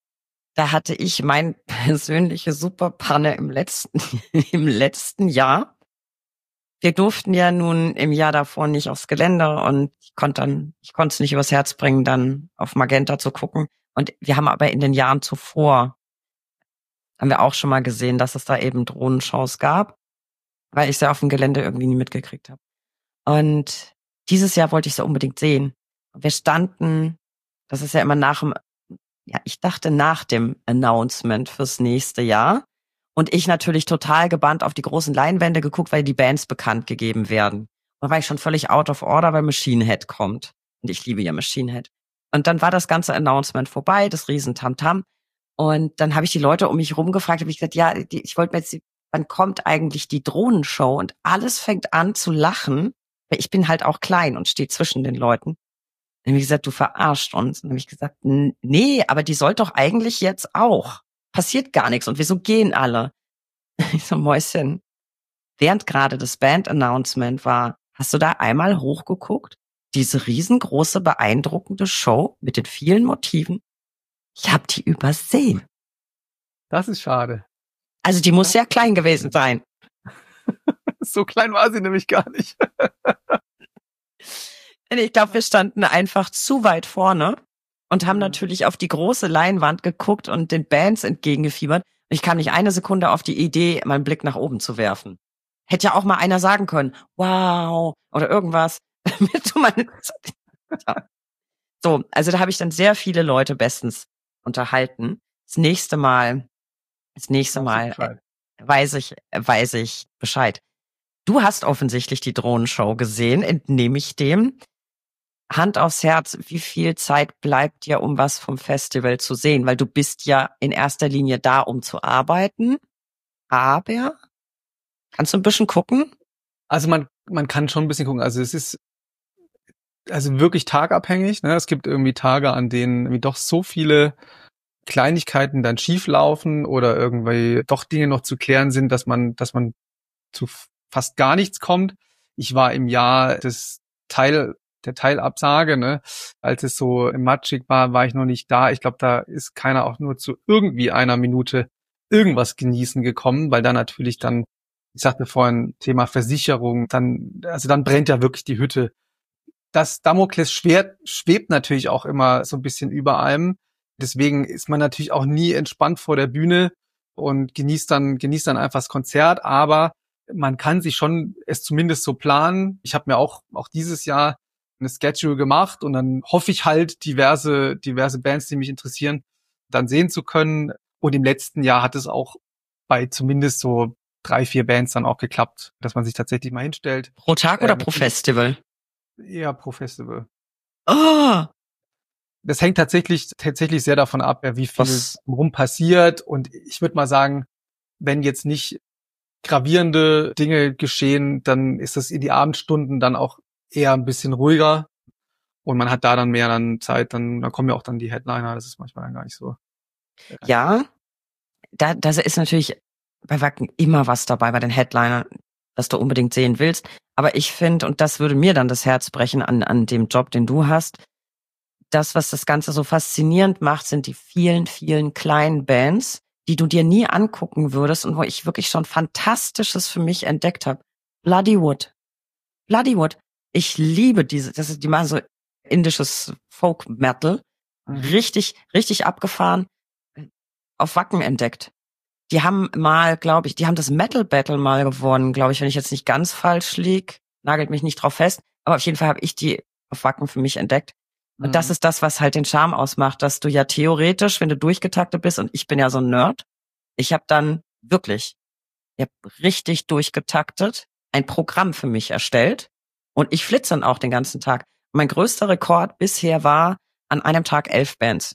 Da hatte ich mein persönliche Superpanne im letzten, im letzten Jahr. Wir durften ja nun im Jahr davor nicht aufs Gelände und ich konnte dann, ich konnte es nicht übers Herz bringen, dann auf Magenta zu gucken. Und wir haben aber in den Jahren zuvor, haben wir auch schon mal gesehen, dass es da eben Drohnenshows gab, weil ich sie auf dem Gelände irgendwie nie mitgekriegt habe. Und dieses Jahr wollte ich sie unbedingt sehen. Wir standen, das ist ja immer nach dem, ja, ich dachte nach dem Announcement fürs nächste Jahr. Und ich natürlich total gebannt auf die großen Leinwände geguckt, weil die Bands bekannt gegeben werden. Und da war ich schon völlig out of order, weil Machine Head kommt. Und ich liebe ja Machine Head. Und dann war das ganze Announcement vorbei, das riesen Tamtam. Und dann habe ich die Leute um mich rum gefragt, habe ich gesagt, ja, die, ich wollte mir jetzt, wann kommt eigentlich die Drohnenshow? Und alles fängt an zu lachen, weil ich bin halt auch klein und stehe zwischen den Leuten. Dann habe ich gesagt, du verarscht uns. Und dann habe ich gesagt, nee, aber die soll doch eigentlich jetzt auch. Passiert gar nichts. Und wieso gehen alle? Ich so, Mäuschen, während gerade das Band-Announcement war, hast du da einmal hochgeguckt? Diese riesengroße, beeindruckende Show mit den vielen Motiven. Ich habe die übersehen. Das ist schade. Also die muss sehr klein gewesen sein. So klein war sie nämlich gar nicht. Ich glaube, wir standen einfach zu weit vorne und haben natürlich auf die große Leinwand geguckt und den Bands entgegengefiebert. Ich kam nicht eine Sekunde auf die Idee, meinen Blick nach oben zu werfen. Hätte ja auch mal einer sagen können, wow, oder irgendwas. Damit du mal So, also da habe ich dann sehr viele Leute bestens unterhalten. Das nächste Mal, das nächste Mal äh, weiß ich, weiß ich Bescheid. Du hast offensichtlich die Drohnenshow gesehen, entnehme ich dem. Hand aufs Herz, wie viel Zeit bleibt dir, um was vom Festival zu sehen? Weil du bist ja in erster Linie da, um zu arbeiten. Aber kannst du ein bisschen gucken? Also man man kann schon ein bisschen gucken. Also es ist also wirklich tagabhängig. Ne? Es gibt irgendwie Tage, an denen irgendwie doch so viele Kleinigkeiten dann schief laufen oder irgendwie doch Dinge noch zu klären sind, dass man dass man zu fast gar nichts kommt. Ich war im Jahr des Teil der Teilabsage, ne, als es so matschig war, war ich noch nicht da. Ich glaube, da ist keiner auch nur zu irgendwie einer Minute irgendwas genießen gekommen, weil da natürlich dann, ich sagte vorhin, Thema Versicherung, dann, also dann brennt ja wirklich die Hütte. Das Damoklesschwert schwebt natürlich auch immer so ein bisschen über allem. Deswegen ist man natürlich auch nie entspannt vor der Bühne und genießt dann, genießt dann einfach das Konzert, aber man kann sich schon es zumindest so planen. Ich habe mir auch, auch dieses Jahr eine Schedule gemacht und dann hoffe ich halt, diverse, diverse Bands, die mich interessieren, dann sehen zu können. Und im letzten Jahr hat es auch bei zumindest so drei, vier Bands dann auch geklappt, dass man sich tatsächlich mal hinstellt. Pro Tag oder ähm, pro Festival? Eher pro Festival. Oh! Das hängt tatsächlich, tatsächlich sehr davon ab, wie viel Was? rum passiert. Und ich würde mal sagen, wenn jetzt nicht gravierende Dinge geschehen, dann ist das in die Abendstunden dann auch eher ein bisschen ruhiger und man hat da dann mehr dann Zeit, dann, dann kommen ja auch dann die Headliner, das ist manchmal dann gar nicht so. Ja, da, da ist natürlich bei Wacken immer was dabei, bei den Headlinern, was du unbedingt sehen willst, aber ich finde, und das würde mir dann das Herz brechen an, an dem Job, den du hast, das, was das Ganze so faszinierend macht, sind die vielen, vielen kleinen Bands, die du dir nie angucken würdest und wo ich wirklich schon Fantastisches für mich entdeckt habe. Bloodywood. Bloodywood. Ich liebe diese, das ist, die machen so indisches Folk Metal. Richtig, richtig abgefahren. Auf Wacken entdeckt. Die haben mal, glaube ich, die haben das Metal Battle mal gewonnen, glaube ich, wenn ich jetzt nicht ganz falsch lieg. Nagelt mich nicht drauf fest. Aber auf jeden Fall habe ich die auf Wacken für mich entdeckt. Und mhm. das ist das, was halt den Charme ausmacht, dass du ja theoretisch, wenn du durchgetaktet bist, und ich bin ja so ein Nerd, ich habe dann wirklich, ich habe richtig durchgetaktet, ein Programm für mich erstellt und ich flitze dann auch den ganzen Tag. Mein größter Rekord bisher war an einem Tag elf Bands.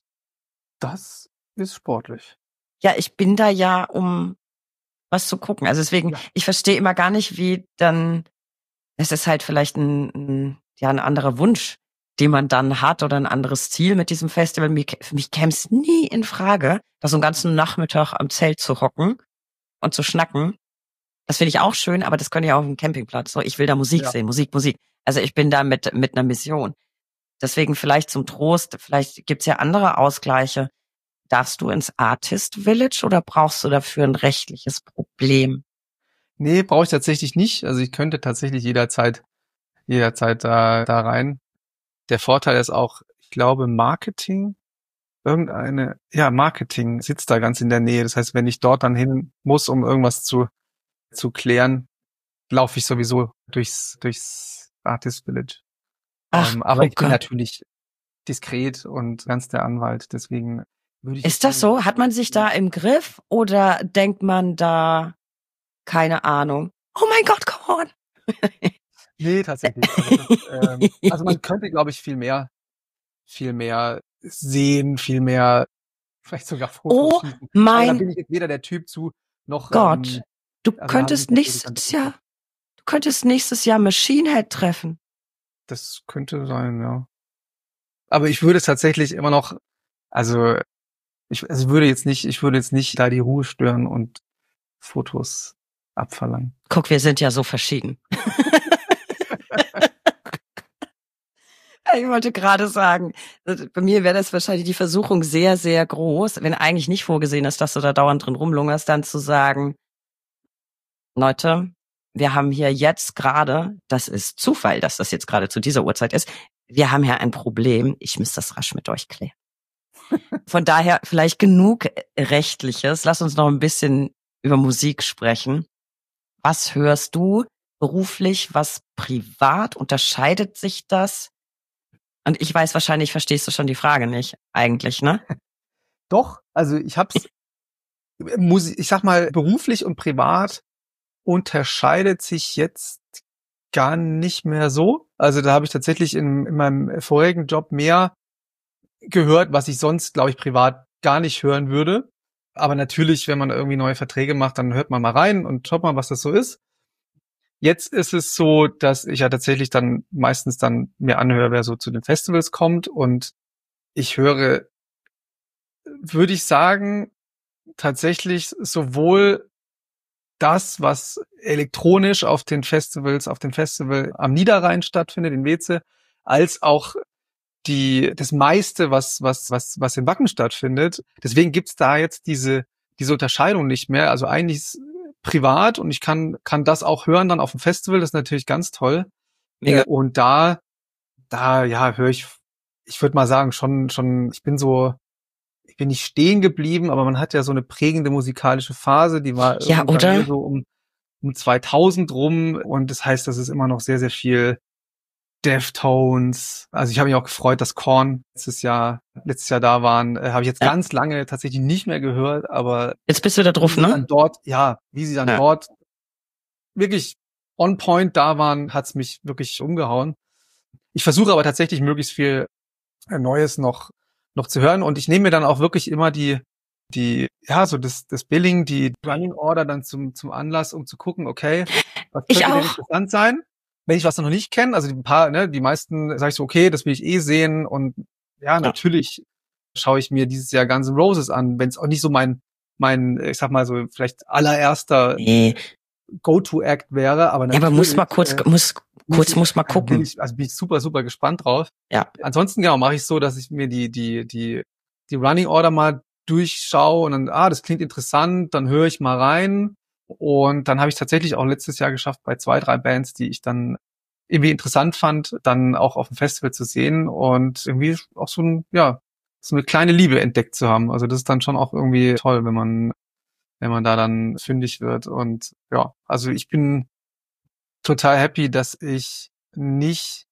Das ist sportlich. Ja, ich bin da ja, um was zu gucken. Also deswegen, ja. Ich verstehe immer gar nicht, wie dann, es ist halt vielleicht ein, ein, ja, ein anderer Wunsch, den man dann hat oder ein anderes Ziel mit diesem Festival. Für mich käme es nie in Frage, da so einen ganzen Nachmittag am Zelt zu hocken und zu schnacken. Das finde ich auch schön, aber das könnte ja auch ein Campingplatz. So, ich will da Musik ja. sehen, Musik, Musik. Also ich bin da mit mit einer Mission. Deswegen vielleicht zum Trost, vielleicht gibt's ja andere Ausgleiche. Darfst du ins Artist Village oder brauchst du dafür ein rechtliches Problem? Nee, brauche ich tatsächlich nicht. Also ich könnte tatsächlich jederzeit jederzeit da da rein. Der Vorteil ist auch, ich glaube, Marketing, irgendeine, ja, Marketing sitzt da ganz in der Nähe. Das heißt, wenn ich dort dann hin muss, um irgendwas zu zu klären, laufe ich sowieso durchs durchs Artist Village. Ach, ähm, aber ich bin natürlich diskret und ganz der Anwalt, deswegen würde ich... Ist das so? Hat man sich da im Griff oder denkt man da, keine Ahnung, oh mein Gott, come on! Nee, tatsächlich. Also, das, ähm, also man könnte, glaube ich, viel mehr, viel mehr sehen, viel mehr, vielleicht sogar Fotos oh schießen. mein Aber da bin ich jetzt weder der Typ zu, noch... Gott, ähm, du also könntest nächstes Jahr, du könntest nächstes Jahr Machine Head treffen. Das könnte sein, ja. Aber ich würde es tatsächlich immer noch, also ich also würde jetzt nicht, ich würde jetzt nicht da die Ruhe stören und Fotos abverlangen. Guck, wir sind ja so verschieden. Ich wollte gerade sagen, bei mir wäre das wahrscheinlich die Versuchung sehr, sehr groß, wenn eigentlich nicht vorgesehen ist, dass du da dauernd drin rumlungerst, dann zu sagen, Leute, wir haben hier jetzt gerade, das ist Zufall, dass das jetzt gerade zu dieser Uhrzeit ist, wir haben hier ein Problem, ich muss das rasch mit euch klären. Von daher vielleicht genug Rechtliches, lass uns noch ein bisschen über Musik sprechen. Was hörst du beruflich, was privat? Unterscheidet sich das? Und ich weiß, wahrscheinlich verstehst du schon die Frage nicht, eigentlich, ne? Doch, also ich hab's, ich sag mal, beruflich und privat unterscheidet sich jetzt gar nicht mehr so. Also da habe ich tatsächlich in, in meinem vorigen Job mehr gehört, was ich sonst, glaube ich, privat gar nicht hören würde. Aber natürlich, wenn man irgendwie neue Verträge macht, dann hört man mal rein und schaut mal, was das so ist. Jetzt ist es so, dass ich ja tatsächlich dann meistens dann mir anhöre, wer so zu den Festivals kommt. Und ich höre, würde ich sagen, tatsächlich sowohl das, was elektronisch auf den Festivals, auf dem Festival am Niederrhein stattfindet, in Weze, als auch die, das meiste, was, was, was, was in Wacken stattfindet. Deswegen gibt's da jetzt diese, diese Unterscheidung nicht mehr. Also eigentlich ist privat und ich kann, kann das auch hören dann auf dem Festival. Das ist natürlich ganz toll. Mega. Und da, da, ja, höre ich, ich würde mal sagen, schon, schon, ich bin so, ich bin nicht stehen geblieben, aber man hat ja so eine prägende musikalische Phase, die war ja, oder? so um, um zweitausend rum und das heißt, das ist immer noch sehr, sehr viel Deftones. Also ich habe mich auch gefreut, dass Korn letztes Jahr, letztes Jahr da waren. Äh, habe ich jetzt ja. ganz lange tatsächlich nicht mehr gehört, aber jetzt bist du da drauf, ne? Dann dort, ja, wie sie dann ja. dort wirklich on point da waren, hat's mich wirklich umgehauen. Ich versuche aber tatsächlich möglichst viel Neues noch noch zu hören und ich nehme mir dann auch wirklich immer die die ja so das das Billing, die Running Order dann zum zum Anlass, um zu gucken, okay, was könnte denn interessant sein? Wenn ich was noch nicht kenne, also die paar, ne, die meisten sage ich so, okay, das will ich eh sehen und ja, natürlich ja. schaue ich mir dieses Jahr Guns N' Roses an, wenn es auch nicht so mein mein, ich sag mal so vielleicht allererster nee. Go-to-Act wäre, aber natürlich. Ja, aber muss mal kurz, äh, muss kurz ich, muss mal gucken. Bin ich, also bin ich super super gespannt drauf. Ja. Ansonsten genau mache ich so, dass ich mir die die die die Running Order mal durchschaue und dann ah, das klingt interessant, dann höre ich mal rein. Und dann habe ich tatsächlich auch letztes Jahr geschafft, bei zwei, drei Bands, die ich dann irgendwie interessant fand, dann auch auf dem Festival zu sehen und irgendwie auch so ein, ja, so eine kleine Liebe entdeckt zu haben. Also das ist dann schon auch irgendwie toll, wenn man, wenn man da dann fündig wird. Und ja, also ich bin total happy, dass ich nicht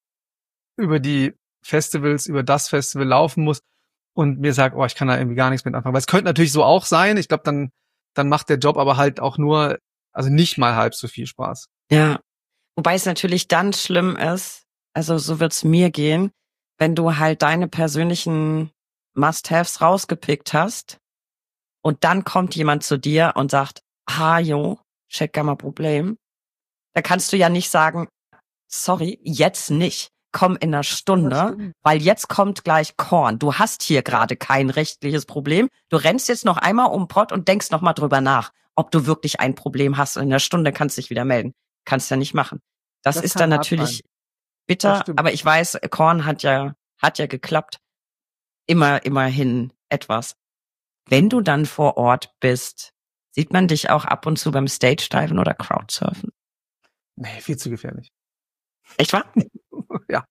über die Festivals, über das Festival laufen muss und mir sage, oh, ich kann da irgendwie gar nichts mit anfangen. Weil es könnte natürlich so auch sein. Ich glaube, dann dann macht der Job aber halt auch nur, also nicht mal halb so viel Spaß. Ja, wobei es natürlich dann schlimm ist, also so wird's mir gehen, wenn du halt deine persönlichen Must-Haves rausgepickt hast und dann kommt jemand zu dir und sagt, ha, jo, check gar mal Problem. Da kannst du ja nicht sagen, sorry, jetzt nicht. Komm in einer Stunde, weil jetzt kommt gleich Korn. Du hast hier gerade kein rechtliches Problem. Du rennst jetzt noch einmal um den Pott und denkst noch mal drüber nach, ob du wirklich ein Problem hast. Und in einer Stunde kannst du dich wieder melden. Kannst ja nicht machen. Das, das ist dann natürlich bitter, aber ich weiß, Korn hat ja hat ja geklappt. Immer immerhin etwas. Wenn du dann vor Ort bist, sieht man dich auch ab und zu beim Stage-Diven oder Crowdsurfen? Nee, viel zu gefährlich. Echt wahr? Ja.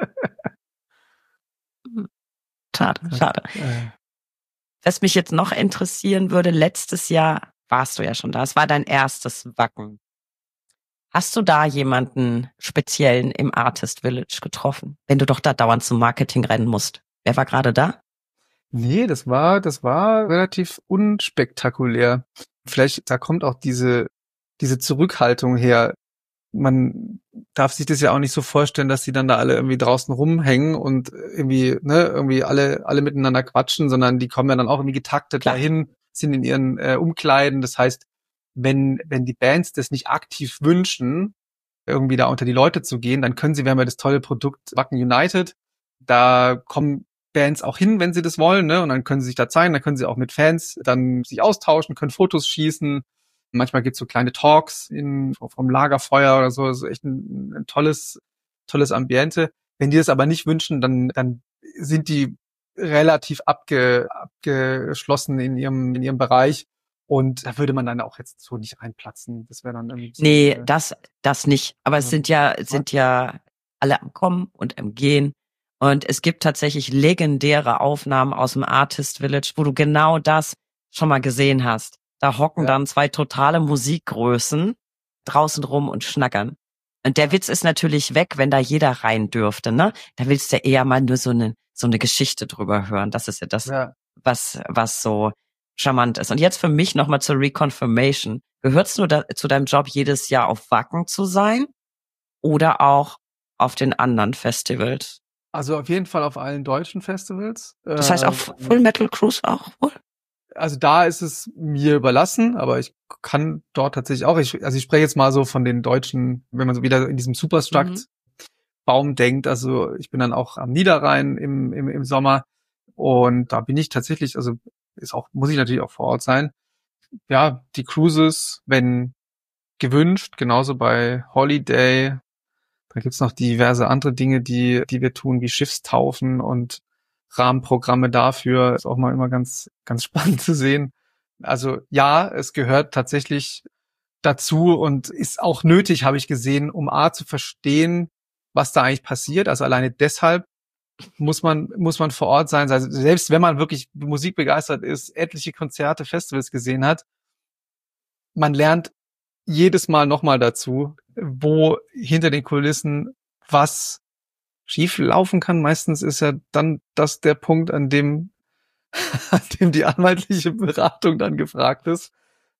Schade, schade. Was mich jetzt noch interessieren würde, letztes Jahr warst du ja schon da. Es war dein erstes Wacken. Hast du da jemanden speziellen im Artist Village getroffen? Wenn du doch da dauernd zum Marketing rennen musst. Wer war gerade da? Nee, das war, das war relativ unspektakulär. Vielleicht, da kommt auch diese, diese Zurückhaltung her. Man darf sich das ja auch nicht so vorstellen, dass die dann da alle irgendwie draußen rumhängen und irgendwie, ne, irgendwie alle, alle miteinander quatschen, sondern die kommen ja dann auch irgendwie getaktet Klar. dahin, sind in ihren äh, Umkleiden. Das heißt, wenn, wenn die Bands das nicht aktiv wünschen, irgendwie da unter die Leute zu gehen, dann können sie, wir haben ja das tolle Produkt Wacken United, da kommen Bands auch hin, wenn sie das wollen, ne, und dann können sie sich da zeigen, dann können sie auch mit Fans dann sich austauschen, können Fotos schießen. Manchmal gibt's so kleine Talks in, vom Lagerfeuer oder so. Das ist echt ein, ein tolles, tolles Ambiente. Wenn die das aber nicht wünschen, dann, dann sind die relativ abge, abgeschlossen in ihrem, in ihrem Bereich. Und da würde man dann auch jetzt so nicht reinplatzen. Das wäre dann irgendwie. Nee, äh, das, das nicht. Aber ja. es sind ja, es sind ja alle am Kommen und am Gehen. Und es gibt tatsächlich legendäre Aufnahmen aus dem Artist Village, wo du genau das schon mal gesehen hast. Da hocken ja. dann zwei totale Musikgrößen draußen rum und schnackern. Und der Witz ist natürlich weg, wenn da jeder rein dürfte, ne? Da willst du eher mal nur so eine so eine Geschichte drüber hören. Das ist ja das, ja. was was so charmant ist. Und jetzt für mich nochmal zur Reconfirmation. Gehört's nur da, zu deinem Job, jedes Jahr auf Wacken zu sein oder auch auf den anderen Festivals? Also auf jeden Fall auf allen deutschen Festivals. Das heißt auch Full Metal Cruise auch wohl? Also da ist es mir überlassen, aber ich kann dort tatsächlich auch, ich, also ich spreche jetzt mal so von den deutschen, wenn man so wieder in diesem Superstruct-Baum mhm. denkt, also ich bin dann auch am Niederrhein im, im, im Sommer und da bin ich tatsächlich, also ist auch, muss ich natürlich auch vor Ort sein. Ja, die Cruises, wenn gewünscht, genauso bei Holiday. Da gibt's noch diverse andere Dinge, die, die wir tun, wie Schiffstaufen und Rahmenprogramme dafür. Ist auch mal immer ganz, ganz spannend zu sehen. Also ja, es gehört tatsächlich dazu und ist auch nötig, habe ich gesehen, um A zu verstehen, was da eigentlich passiert. Also alleine deshalb muss man, muss man vor Ort sein. Also selbst wenn man wirklich musikbegeistert ist, etliche Konzerte, Festivals gesehen hat, man lernt jedes Mal nochmal dazu, wo hinter den Kulissen was schief laufen kann. Meistens ist ja dann das der Punkt, an dem, an dem die anwaltliche Beratung dann gefragt ist.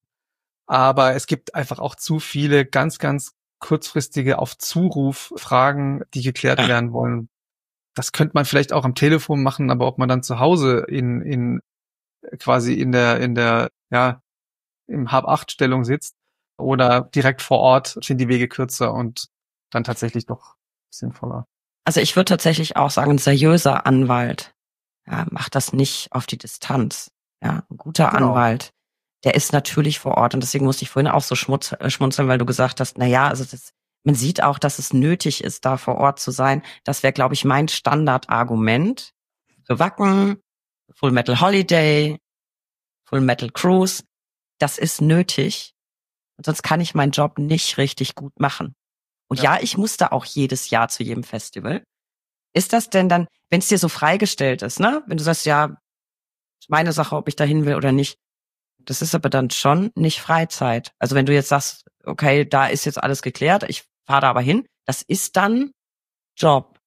Aber es gibt einfach auch zu viele ganz, ganz kurzfristige auf Zuruf Fragen, die geklärt ja. werden wollen. Das könnte man vielleicht auch am Telefon machen, aber ob man dann zu Hause in, in, quasi in der, in der, ja, im Hab-Acht-Stellung sitzt oder direkt vor Ort, sind die Wege kürzer und dann tatsächlich doch sinnvoller. Also ich würde tatsächlich auch sagen, ein seriöser Anwalt, ja, macht das nicht auf die Distanz. Ja, ein guter genau. Anwalt, der ist natürlich vor Ort und deswegen musste ich vorhin auch so schmutz, äh, schmunzeln, weil du gesagt hast, na ja, also das, man sieht auch, dass es nötig ist, da vor Ort zu sein. Das wäre, glaube ich, mein Standardargument für Wacken, Full Metal Holiday, Full Metal Cruise. Das ist nötig und sonst kann ich meinen Job nicht richtig gut machen. Und ja. ja, ich musste auch jedes Jahr zu jedem Festival. Ist das denn dann, wenn es dir so freigestellt ist, ne? Wenn du sagst, ja, ist meine Sache, ob ich da hin will oder nicht. Das ist aber dann schon nicht Freizeit. Also wenn du jetzt sagst, okay, da ist jetzt alles geklärt, ich fahre da aber hin, das ist dann Job.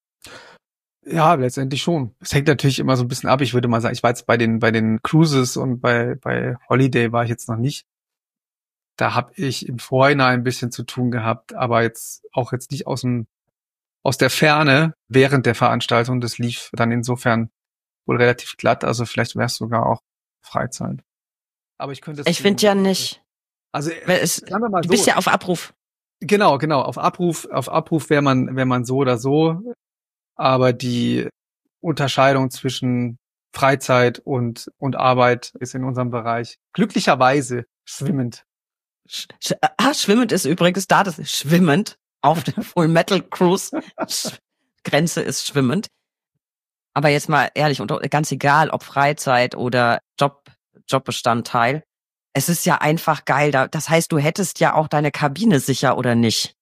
Ja, letztendlich schon. Es hängt natürlich immer so ein bisschen ab. Ich würde mal sagen, ich war jetzt bei den bei den Cruises und bei bei Holiday war ich jetzt noch nicht. Da habe ich im Vorhinein ein bisschen zu tun gehabt, aber jetzt auch jetzt nicht aus dem aus der Ferne während der Veranstaltung. Das lief dann insofern wohl relativ glatt. Also vielleicht wäre es sogar auch Freizeit. Aber ich könnte. Ich finde ja nicht. Also es, sagen wir mal so, du bist ja auf Abruf. Genau, genau. Auf Abruf, auf Abruf wäre man, wäre man so oder so. Aber die Unterscheidung zwischen Freizeit und und Arbeit ist in unserem Bereich glücklicherweise schwimmend. Sch, sch, ah, schwimmend ist übrigens da, das ist schwimmend auf der Full Metal Cruise. Grenze ist schwimmend. Aber jetzt mal ehrlich, und ganz egal, ob Freizeit oder Job, Jobbestandteil, es ist ja einfach geil. Das heißt, du hättest ja auch deine Kabine sicher, oder nicht?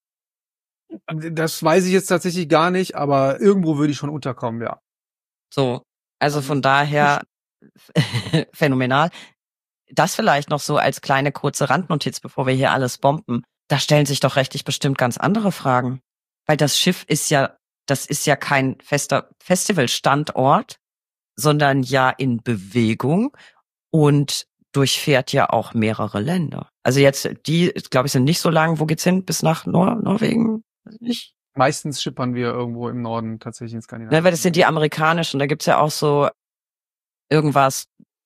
Das weiß ich jetzt tatsächlich gar nicht, aber irgendwo würde ich schon unterkommen, ja. So, also von daher phänomenal. Das vielleicht noch so als kleine kurze Randnotiz, bevor wir hier alles bomben. Da stellen sich doch rechtlich bestimmt ganz andere Fragen. Weil das Schiff ist ja, das ist ja kein fester Festivalstandort, sondern ja in Bewegung und durchfährt ja auch mehrere Länder. Also jetzt, die, glaube ich, sind nicht so lang. Wo geht's hin? Bis nach Nor- Norwegen? Nicht? Meistens schippern wir irgendwo im Norden, tatsächlich in Skandinavien. Ne, weil das sind die amerikanischen. Da gibt's ja auch so irgendwas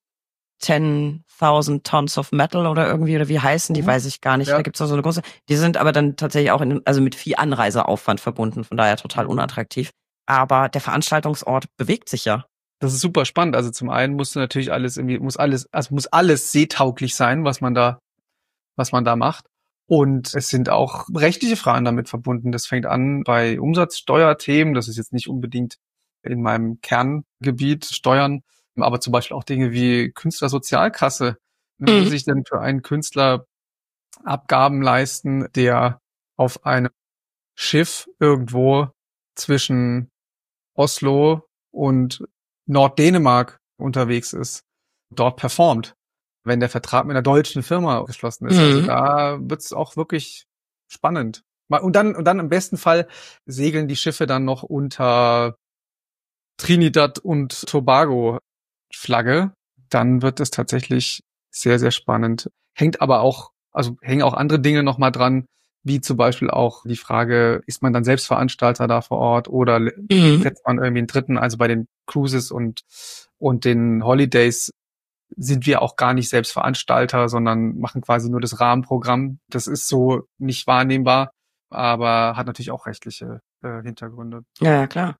zehntausend Tons of Metal oder irgendwie, oder wie heißen die, mhm. weiß ich gar nicht. Ja. Da gibt's auch so eine große. Die sind aber dann tatsächlich auch in, also mit viel Anreiseaufwand verbunden, von daher total unattraktiv. Aber der Veranstaltungsort bewegt sich ja. Das ist super spannend. Also zum einen musst du natürlich alles irgendwie, muss alles, also muss alles seetauglich sein, was man da, was man da macht. Und es sind auch rechtliche Fragen damit verbunden. Das fängt an bei Umsatzsteuerthemen. Das ist jetzt nicht unbedingt in meinem Kerngebiet Steuern, aber zum Beispiel auch Dinge wie Künstlersozialkasse. Mhm. Muss ich denn für einen Künstler Abgaben leisten, der auf einem Schiff irgendwo zwischen Oslo und Norddänemark unterwegs ist, dort performt, wenn der Vertrag mit einer deutschen Firma geschlossen ist. Mhm. Also da wird's auch wirklich spannend. Und dann, und dann im besten Fall segeln die Schiffe dann noch unter Trinidad und Tobago Flagge. Dann wird es tatsächlich sehr, sehr spannend. Hängt aber auch, also hängen auch andere Dinge nochmal dran, wie zum Beispiel auch die Frage, ist man dann selbst Veranstalter da vor Ort oder mhm. setzt man irgendwie einen Dritten? Also bei den Cruises und, und den Holidays sind wir auch gar nicht selbst Veranstalter, sondern machen quasi nur das Rahmenprogramm. Das ist so nicht wahrnehmbar, aber hat natürlich auch rechtliche äh, Hintergründe. Ja, ja, klar.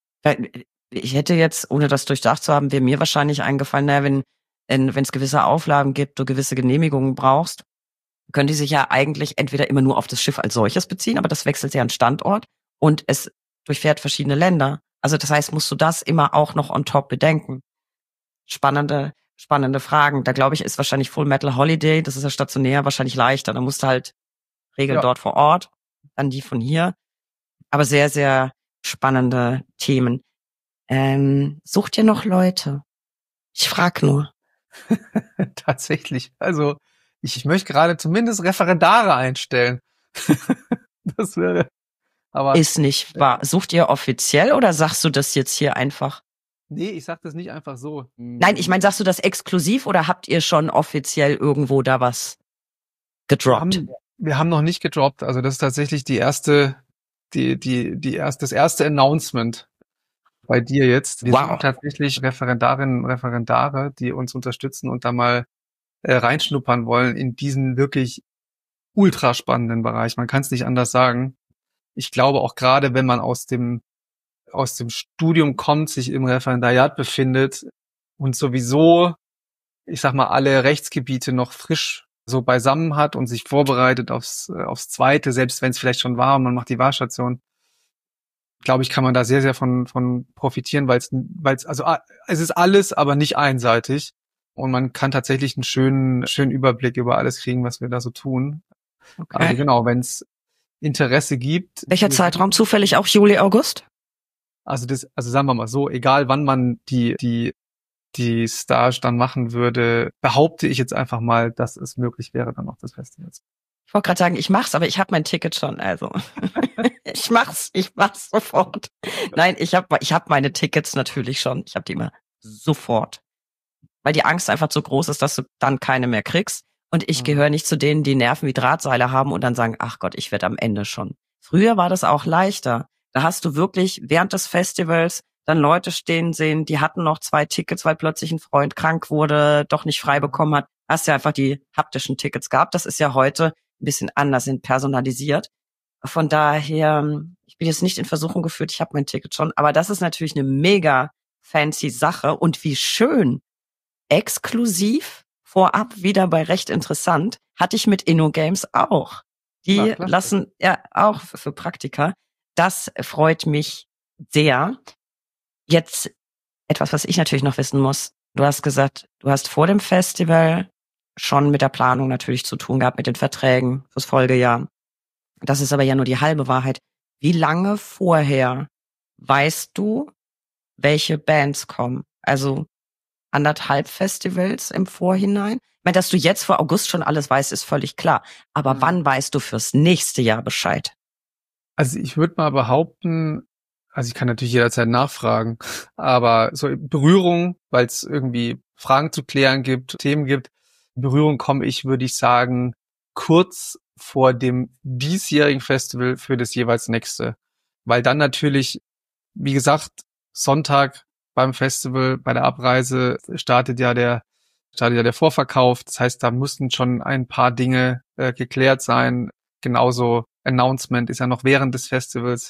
Ich hätte jetzt, ohne das durchdacht zu haben, wäre mir wahrscheinlich eingefallen, naja, wenn wenn es gewisse Auflagen gibt, du gewisse Genehmigungen brauchst, können die sich ja eigentlich entweder immer nur auf das Schiff als solches beziehen, aber das wechselt ja an Standort und es durchfährt verschiedene Länder. Also das heißt, musst du das immer auch noch on top bedenken. Spannende, spannende Fragen. Da glaube ich, ist wahrscheinlich Full Metal Holiday, das ist ja stationär, wahrscheinlich leichter. Da musst du halt Regeln ja. dort vor Ort, dann die von hier. Aber sehr, sehr spannende Themen. Ähm, sucht ihr noch Leute? Ich frag nur. Tatsächlich. Also ich, ich möchte gerade zumindest Referendare einstellen. Das wäre. Aber ist nicht wahr. Sucht ihr offiziell oder sagst du das jetzt hier einfach? Nee, ich sag das nicht einfach so. Nein, ich meine, sagst du das exklusiv oder habt ihr schon offiziell irgendwo da was gedroppt? Wir haben, wir haben noch nicht gedroppt. Also das ist tatsächlich die erste, die, die, die erste, das erste Announcement bei dir jetzt. Wir wow. sind tatsächlich Referendarinnen und Referendare, die uns unterstützen und da mal äh, reinschnuppern wollen in diesen wirklich ultra spannenden Bereich. Man kann es nicht anders sagen. Ich glaube auch gerade, wenn man aus dem aus dem Studium kommt, sich im Referendariat befindet und sowieso, ich sag mal, alle Rechtsgebiete noch frisch so beisammen hat und sich vorbereitet aufs aufs Zweite, selbst wenn es vielleicht schon war und man macht die Wahrstation, glaube ich, kann man da sehr, sehr von von profitieren, weil es, weil es, also es ist alles, aber nicht einseitig und man kann tatsächlich einen schönen, schönen Überblick über alles kriegen, was wir da so tun. Okay. Also genau, wenn es Interesse gibt. Welcher Zeitraum zufällig auch Juli, August? Also das, also sagen wir mal so, egal wann man die die die Stage dann machen würde, behaupte ich jetzt einfach mal, dass es möglich wäre, dann auch das Festival. Ich wollte gerade sagen, ich mach's, aber ich habe mein Ticket schon, also ich mach's, ich mach's sofort. Nein, ich habe ich hab meine Tickets natürlich schon. Ich habe die immer sofort, weil die Angst einfach zu groß ist, dass du dann keine mehr kriegst. Und ich mhm. gehöre nicht zu denen, die Nerven wie Drahtseile haben und dann sagen, ach Gott, ich werde am Ende schon. Früher war das auch leichter. Da hast du wirklich während des Festivals dann Leute stehen sehen, die hatten noch zwei Tickets, weil plötzlich ein Freund krank wurde, doch nicht frei bekommen hat. Hast ja einfach die haptischen Tickets gehabt. Das ist ja heute ein bisschen anders, sind personalisiert. Von daher, ich bin jetzt nicht in Versuchung geführt, ich habe mein Ticket schon. Aber das ist natürlich eine mega fancy Sache. Und wie schön, exklusiv vorab wieder bei Recht Interessant, hatte ich mit InnoGames auch. Die ja, lassen ja auch für Praktika. Das freut mich sehr. Jetzt etwas, was ich natürlich noch wissen muss. Du hast gesagt, du hast vor dem Festival schon mit der Planung natürlich zu tun gehabt, mit den Verträgen fürs Folgejahr. Das ist aber ja nur die halbe Wahrheit. Wie lange vorher weißt du, welche Bands kommen? Also anderthalb Festivals im Vorhinein? Ich meine, dass du jetzt vor August schon alles weißt, ist völlig klar. Aber mhm. wann weißt du fürs nächste Jahr Bescheid? Also ich würde mal behaupten, also ich kann natürlich jederzeit nachfragen, aber so Berührung, weil es irgendwie Fragen zu klären gibt, Themen gibt, in Berührung komme ich, würde ich sagen, kurz vor dem diesjährigen Festival für das jeweils nächste. Weil dann natürlich, wie gesagt, Sonntag beim Festival, bei der Abreise startet ja der startet ja der Vorverkauf. Das heißt, da mussten schon ein paar Dinge äh, geklärt sein. Genauso Announcement ist ja noch während des Festivals.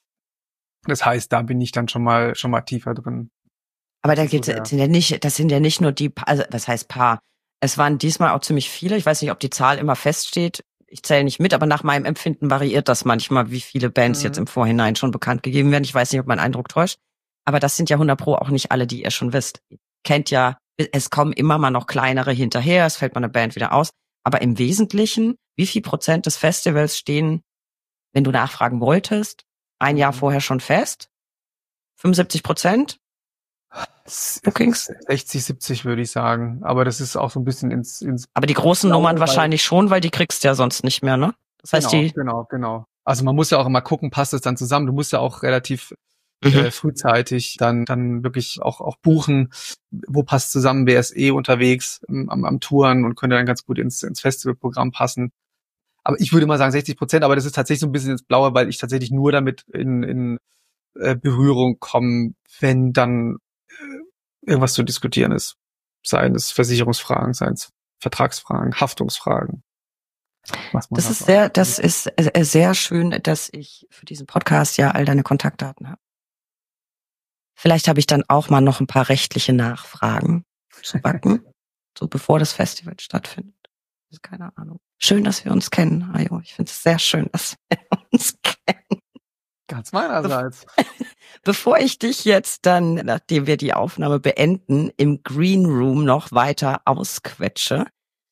Das heißt, da bin ich dann schon mal schon mal tiefer drin. Aber da geht es ja nicht, das sind ja nicht nur die, also was heißt paar? Es waren diesmal auch ziemlich viele. Ich weiß nicht, ob die Zahl immer feststeht. Ich zähle nicht mit, aber nach meinem Empfinden variiert das manchmal, wie viele Bands mhm. jetzt im Vorhinein schon bekannt gegeben werden. Ich weiß nicht, ob mein Eindruck täuscht. Aber das sind ja hundert Pro auch nicht alle, die ihr schon wisst. Ihr kennt ja, es kommen immer mal noch kleinere hinterher, es fällt mal eine Band wieder aus. Aber im Wesentlichen, wie viel Prozent des Festivals stehen, wenn du nachfragen wolltest, ein Jahr vorher schon fest? fünfundsiebzig Prozent? Bookings? sechzig, siebzig würde ich sagen. Aber das ist auch so ein bisschen ins... ins Aber die großen Nummern wahrscheinlich schon, weil die kriegst du ja sonst nicht mehr, ne? Das heißt, genau, die... Genau, genau. Also man muss ja auch immer gucken, passt es dann zusammen. Du musst ja auch relativ mhm. äh, frühzeitig dann dann wirklich auch auch buchen, wo passt zusammen, wer ist eh unterwegs am, am Touren und könnte dann ganz gut ins, ins Festivalprogramm passen. Aber ich würde mal sagen sechzig Prozent, aber das ist tatsächlich so ein bisschen ins Blaue, weil ich tatsächlich nur damit in, in äh, Berührung komme, wenn dann äh, irgendwas zu diskutieren ist. Seien es Versicherungsfragen, seien es Vertragsfragen, Haftungsfragen. Das ist sehr, das ist sehr schön, dass ich für diesen Podcast ja all deine Kontaktdaten habe. Vielleicht habe ich dann auch mal noch ein paar rechtliche Nachfragen zu backen, so bevor das Festival stattfindet. Keine Ahnung. Schön, dass wir uns kennen, Hajo. Ich finde es sehr schön, dass wir uns kennen. Ganz meinerseits. Bevor ich dich jetzt dann, nachdem wir die Aufnahme beenden, im Green Room noch weiter ausquetsche,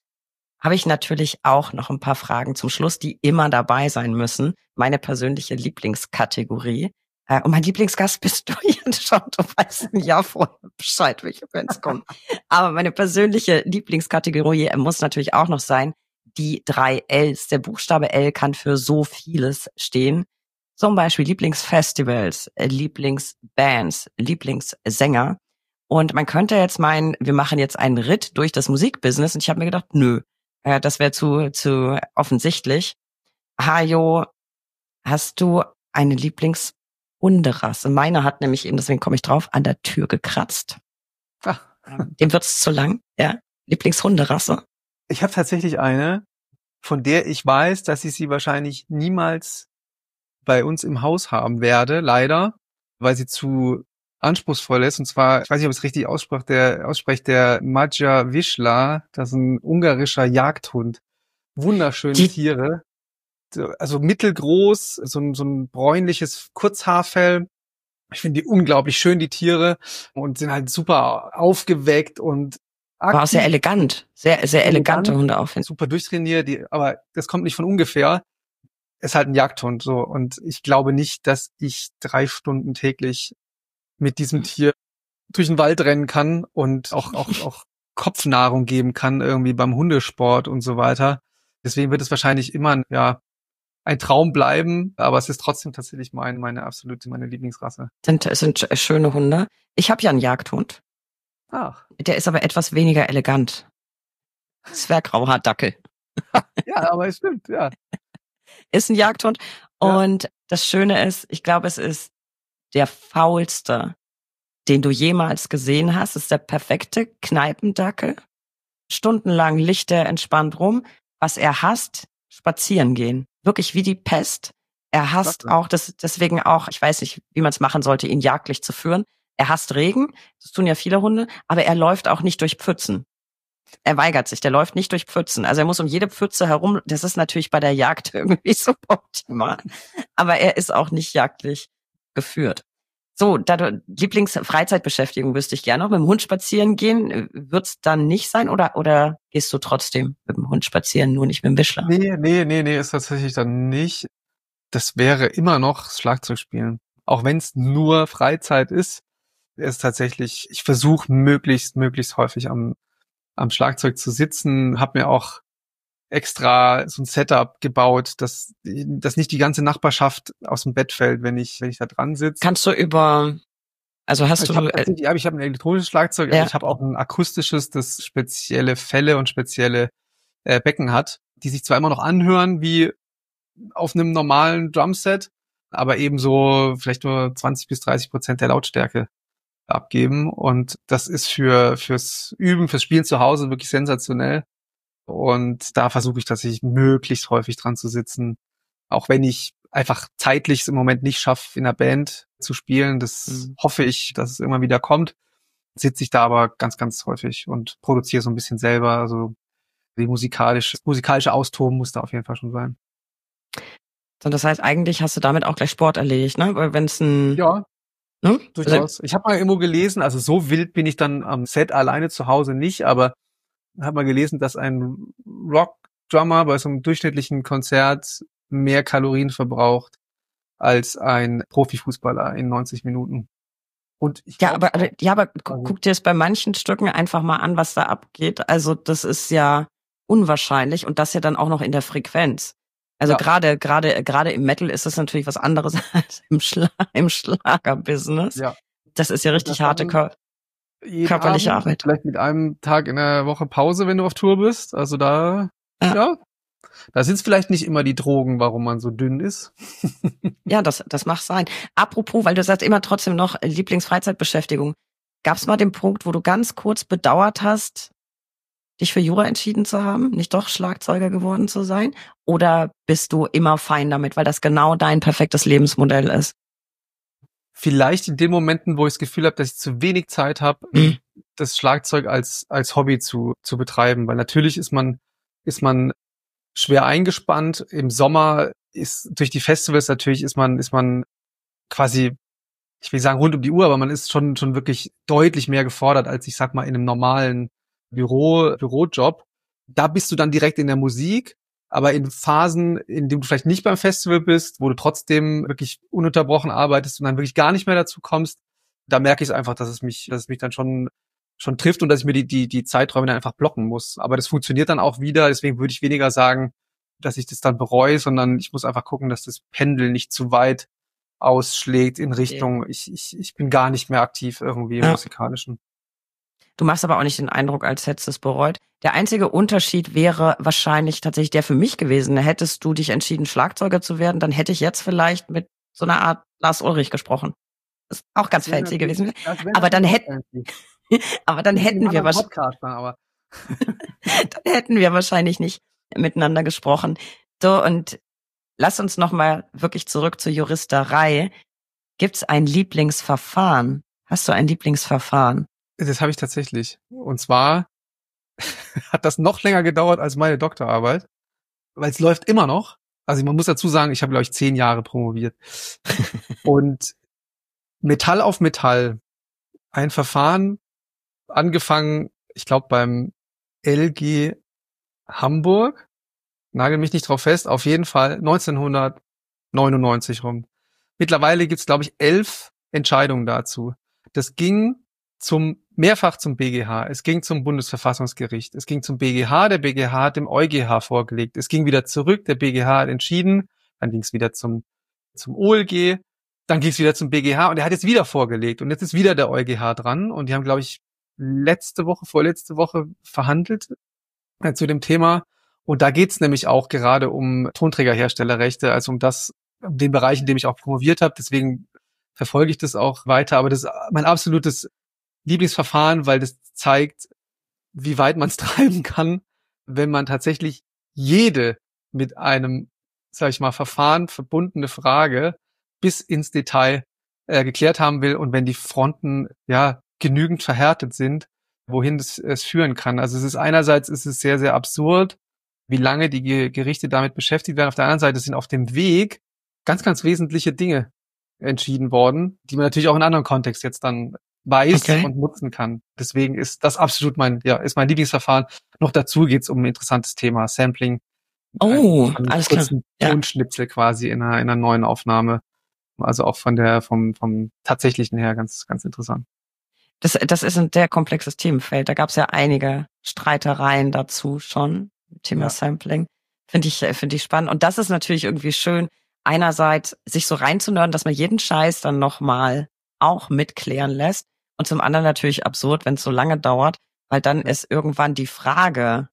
habe ich natürlich auch noch ein paar Fragen zum Schluss, die immer dabei sein müssen. Meine persönliche Lieblingskategorie. Und mein Lieblingsgast bist du jetzt schon. Du weißt ein Jahr vorher Bescheid, welche Bands kommen. Aber meine persönliche Lieblingskategorie muss natürlich auch noch sein, die drei Ls. Der Buchstabe L kann für so vieles stehen. Zum Beispiel Lieblingsfestivals, Lieblingsbands, Lieblingssänger. Und man könnte jetzt meinen, wir machen jetzt einen Ritt durch das Musikbusiness. Und ich habe mir gedacht, nö. Das wäre zu zu offensichtlich. Hajo, hast du eine Lieblingshunderasse? Meine hat nämlich eben, deswegen komme ich drauf, an der Tür gekratzt. Ach. Dem wird's zu lang. Ja, Lieblingshunderasse. Ich habe tatsächlich eine, von der ich weiß, dass ich sie wahrscheinlich niemals bei uns im Haus haben werde, leider, weil sie zu anspruchsvoll ist, und zwar, ich weiß nicht, ob ich es richtig aussprach, der ausspricht, der Magyar Vizsla, das ist ein ungarischer Jagdhund. Wunderschöne die Tiere. Also mittelgroß, so ein, so ein bräunliches Kurzhaarfell. Ich finde die unglaublich schön, die Tiere, und sind halt super aufgeweckt und aktiv. War sehr elegant. Sehr, sehr elegante elegant, Hunde auch. Super durchtrainiert, die, aber das kommt nicht von ungefähr. Ist halt ein Jagdhund, so. Und ich glaube nicht, dass ich drei Stunden täglich mit diesem Tier durch den Wald rennen kann und auch, auch, auch Kopfnahrung geben kann, irgendwie beim Hundesport und so weiter. Deswegen wird es wahrscheinlich immer, ja, ein Traum bleiben, aber es ist trotzdem tatsächlich mein, meine absolute, meine Lieblingsrasse. Sind, sind schöne Hunde. Ich habe ja einen Jagdhund. Ach. Der ist aber etwas weniger elegant. Zwerggrauer Dackel. Ja, aber es stimmt, ja. Ist ein Jagdhund. Ja. Und das Schöne ist, ich glaube, es ist der faulste, den du jemals gesehen hast. Ist der perfekte Kneipendackel. Stundenlang liegt er entspannt rum. Was er hasst, spazieren gehen. Wirklich wie die Pest. Er hasst auch, das, deswegen auch, ich weiß nicht, wie man es machen sollte, ihn jagdlich zu führen. Er hasst Regen. Das tun ja viele Hunde. Aber er läuft auch nicht durch Pfützen. Er weigert sich, der läuft nicht durch Pfützen. Also er muss um jede Pfütze herum, das ist natürlich bei der Jagd irgendwie so optimal. Aber er ist auch nicht jagdlich geführt. So, da du Lieblingsfreizeitbeschäftigung wüsste ich gerne noch. Mit dem Hund spazieren gehen, wird's dann nicht sein? Oder oder gehst du trotzdem mit dem Hund spazieren, nur nicht mit dem Wischler? Nee, nee, nee, nee, ist tatsächlich dann nicht. Das wäre immer noch Schlagzeugspielen. Auch wenn es nur Freizeit ist, ist tatsächlich, ich versuche möglichst, möglichst häufig am am Schlagzeug zu sitzen, habe mir auch extra so ein Setup gebaut, dass, dass nicht die ganze Nachbarschaft aus dem Bett fällt, wenn ich wenn ich da dran sitze. Kannst du über, also hast ich du... Hab, äh, ich habe ein elektronisches Schlagzeug, ja. aber ich habe auch ein akustisches, das spezielle Fälle und spezielle äh, Becken hat, die sich zwar immer noch anhören wie auf einem normalen Drumset, aber eben so vielleicht nur zwanzig bis dreißig Prozent der Lautstärke abgeben, und das ist für fürs Üben, fürs Spielen zu Hause wirklich sensationell, und da versuche ich tatsächlich möglichst häufig dran zu sitzen, auch wenn ich einfach zeitlich es im Moment nicht schaffe, in einer Band zu spielen. Das mhm. hoffe ich, dass es immer wieder kommt. Sitze ich da aber ganz, ganz häufig und produziere so ein bisschen selber, also die musikalische, musikalische Austoben muss da auf jeden Fall schon sein. Und das heißt, eigentlich hast du damit auch gleich Sport erledigt, ne? Weil wenn es ein... Ja. Hm? Durchaus. Ich habe mal irgendwo gelesen, also so wild bin ich dann am Set alleine zu Hause nicht, aber habe mal gelesen, dass ein Rock-Drummer bei so einem durchschnittlichen Konzert mehr Kalorien verbraucht als ein Profifußballer in neunzig Minuten. Und ich ja, aber auch, ja, aber also, guck dir es bei manchen Stücken einfach mal an, was da abgeht. Also das ist ja unwahrscheinlich, und das ja dann auch noch in der Frequenz. Also Ja. gerade gerade gerade im Metal ist das natürlich was anderes als im, Schla im Schlagerbusiness. Ja. Das ist ja Und richtig das harte dann Kör jeden körperliche Abend, Arbeit. vielleicht mit einem Tag in der Woche Pause, wenn du auf Tour bist. Also da, Ja. ja, da sind es vielleicht nicht immer die Drogen, warum man so dünn ist. Ja, das das mag sein. Apropos, weil du sagst immer trotzdem noch Lieblingsfreizeitbeschäftigung. Gab es mal den Punkt, wo du ganz kurz bedauert hast, dich für Jura entschieden zu haben, nicht doch Schlagzeuger geworden zu sein? Oder bist du immer fein damit, weil das genau dein perfektes Lebensmodell ist? Vielleicht in den Momenten, wo ich das Gefühl habe, dass ich zu wenig Zeit habe, Mhm. das Schlagzeug als als Hobby zu zu betreiben, weil natürlich ist man ist man schwer eingespannt. Im Sommer ist durch die Festivals natürlich ist man ist man quasi, ich will sagen rund um die Uhr, aber man ist schon schon wirklich deutlich mehr gefordert als, ich sag mal, in einem normalen Büro Bürojob. Da bist du dann direkt in der Musik, aber in Phasen, in denen du vielleicht nicht beim Festival bist, wo du trotzdem wirklich ununterbrochen arbeitest und dann wirklich gar nicht mehr dazu kommst, da merke ich es einfach, dass es mich, dass es mich dann schon schon trifft und dass ich mir die die die Zeiträume dann einfach blocken muss. Aber das funktioniert dann auch wieder. Deswegen würde ich weniger sagen, dass ich das dann bereue, sondern ich muss einfach gucken, dass das Pendel nicht zu weit ausschlägt in Richtung, ich ich ich bin gar nicht mehr aktiv irgendwie im Ja. Musikalischen. Du machst aber auch nicht den Eindruck, als hättest du es bereut. Der einzige Unterschied wäre wahrscheinlich tatsächlich der für mich gewesen. Hättest du dich entschieden, Schlagzeuger zu werden, dann hätte ich jetzt vielleicht mit so einer Art Lars Ulrich gesprochen. Das ist auch ganz fancy gewesen. Aber dann hätten, aber dann hätten wir wahrscheinlich, aber dann hätten wir wahrscheinlich nicht miteinander gesprochen. So, und lass uns nochmal wirklich zurück zur Juristerei. Gibt's ein Lieblingsverfahren? Hast du ein Lieblingsverfahren? Das habe ich tatsächlich. Und zwar hat das noch länger gedauert als meine Doktorarbeit, weil es läuft immer noch. Also man muss dazu sagen, ich habe, glaube ich, zehn Jahre promoviert. Und Metall auf Metall, ein Verfahren, angefangen, ich glaube, beim L G Hamburg, nagel mich nicht drauf fest, auf jeden Fall neunzehnhundertneunundneunzig rum. Mittlerweile gibt's, glaube ich, elf Entscheidungen dazu. Das ging zum mehrfach zum B G H, es ging zum Bundesverfassungsgericht, es ging zum B G H, der B G H hat dem EuGH vorgelegt, es ging wieder zurück, der B G H hat entschieden, dann ging es wieder zum zum O L G, dann ging es wieder zum B G H und er hat jetzt wieder vorgelegt und jetzt ist wieder der EuGH dran und die haben, glaube ich, letzte Woche, vorletzte Woche verhandelt äh, zu dem Thema und da geht's nämlich auch gerade um Tonträgerherstellerrechte, also um das, um den Bereich, in dem ich auch promoviert habe, deswegen verfolge ich das auch weiter, aber das ist mein absolutes Lieblingsverfahren, weil das zeigt, wie weit man es treiben kann, wenn man tatsächlich jede mit einem, sag ich mal, Verfahren verbundene Frage bis ins Detail äh, geklärt haben will und wenn die Fronten ja genügend verhärtet sind, wohin das es führen kann. Also es ist einerseits ist es sehr, sehr absurd, wie lange die Ge- Gerichte damit beschäftigt werden. Auf der anderen Seite sind auf dem Weg ganz, ganz wesentliche Dinge entschieden worden, die man natürlich auch in einem anderen Kontext jetzt dann weiß Okay. und nutzen kann. Deswegen ist das absolut mein, ja, ist mein Lieblingsverfahren. Noch dazu geht's um ein interessantes Thema, Sampling. Oh, Ein, alles klar. Ja. Tonschnipsel quasi in einer, in einer neuen Aufnahme. Also auch von der, vom, vom tatsächlichen her ganz, ganz interessant. Das, das ist ein sehr komplexes Themenfeld. Da gab es ja einige Streitereien dazu schon. Thema Ja. Sampling. Finde ich, finde ich spannend. Und das ist natürlich irgendwie schön, einerseits sich so reinzunörden, dass man jeden Scheiß dann nochmal auch mitklären lässt. Und zum anderen natürlich absurd, wenn es so lange dauert, weil dann Ja. ist irgendwann die Frage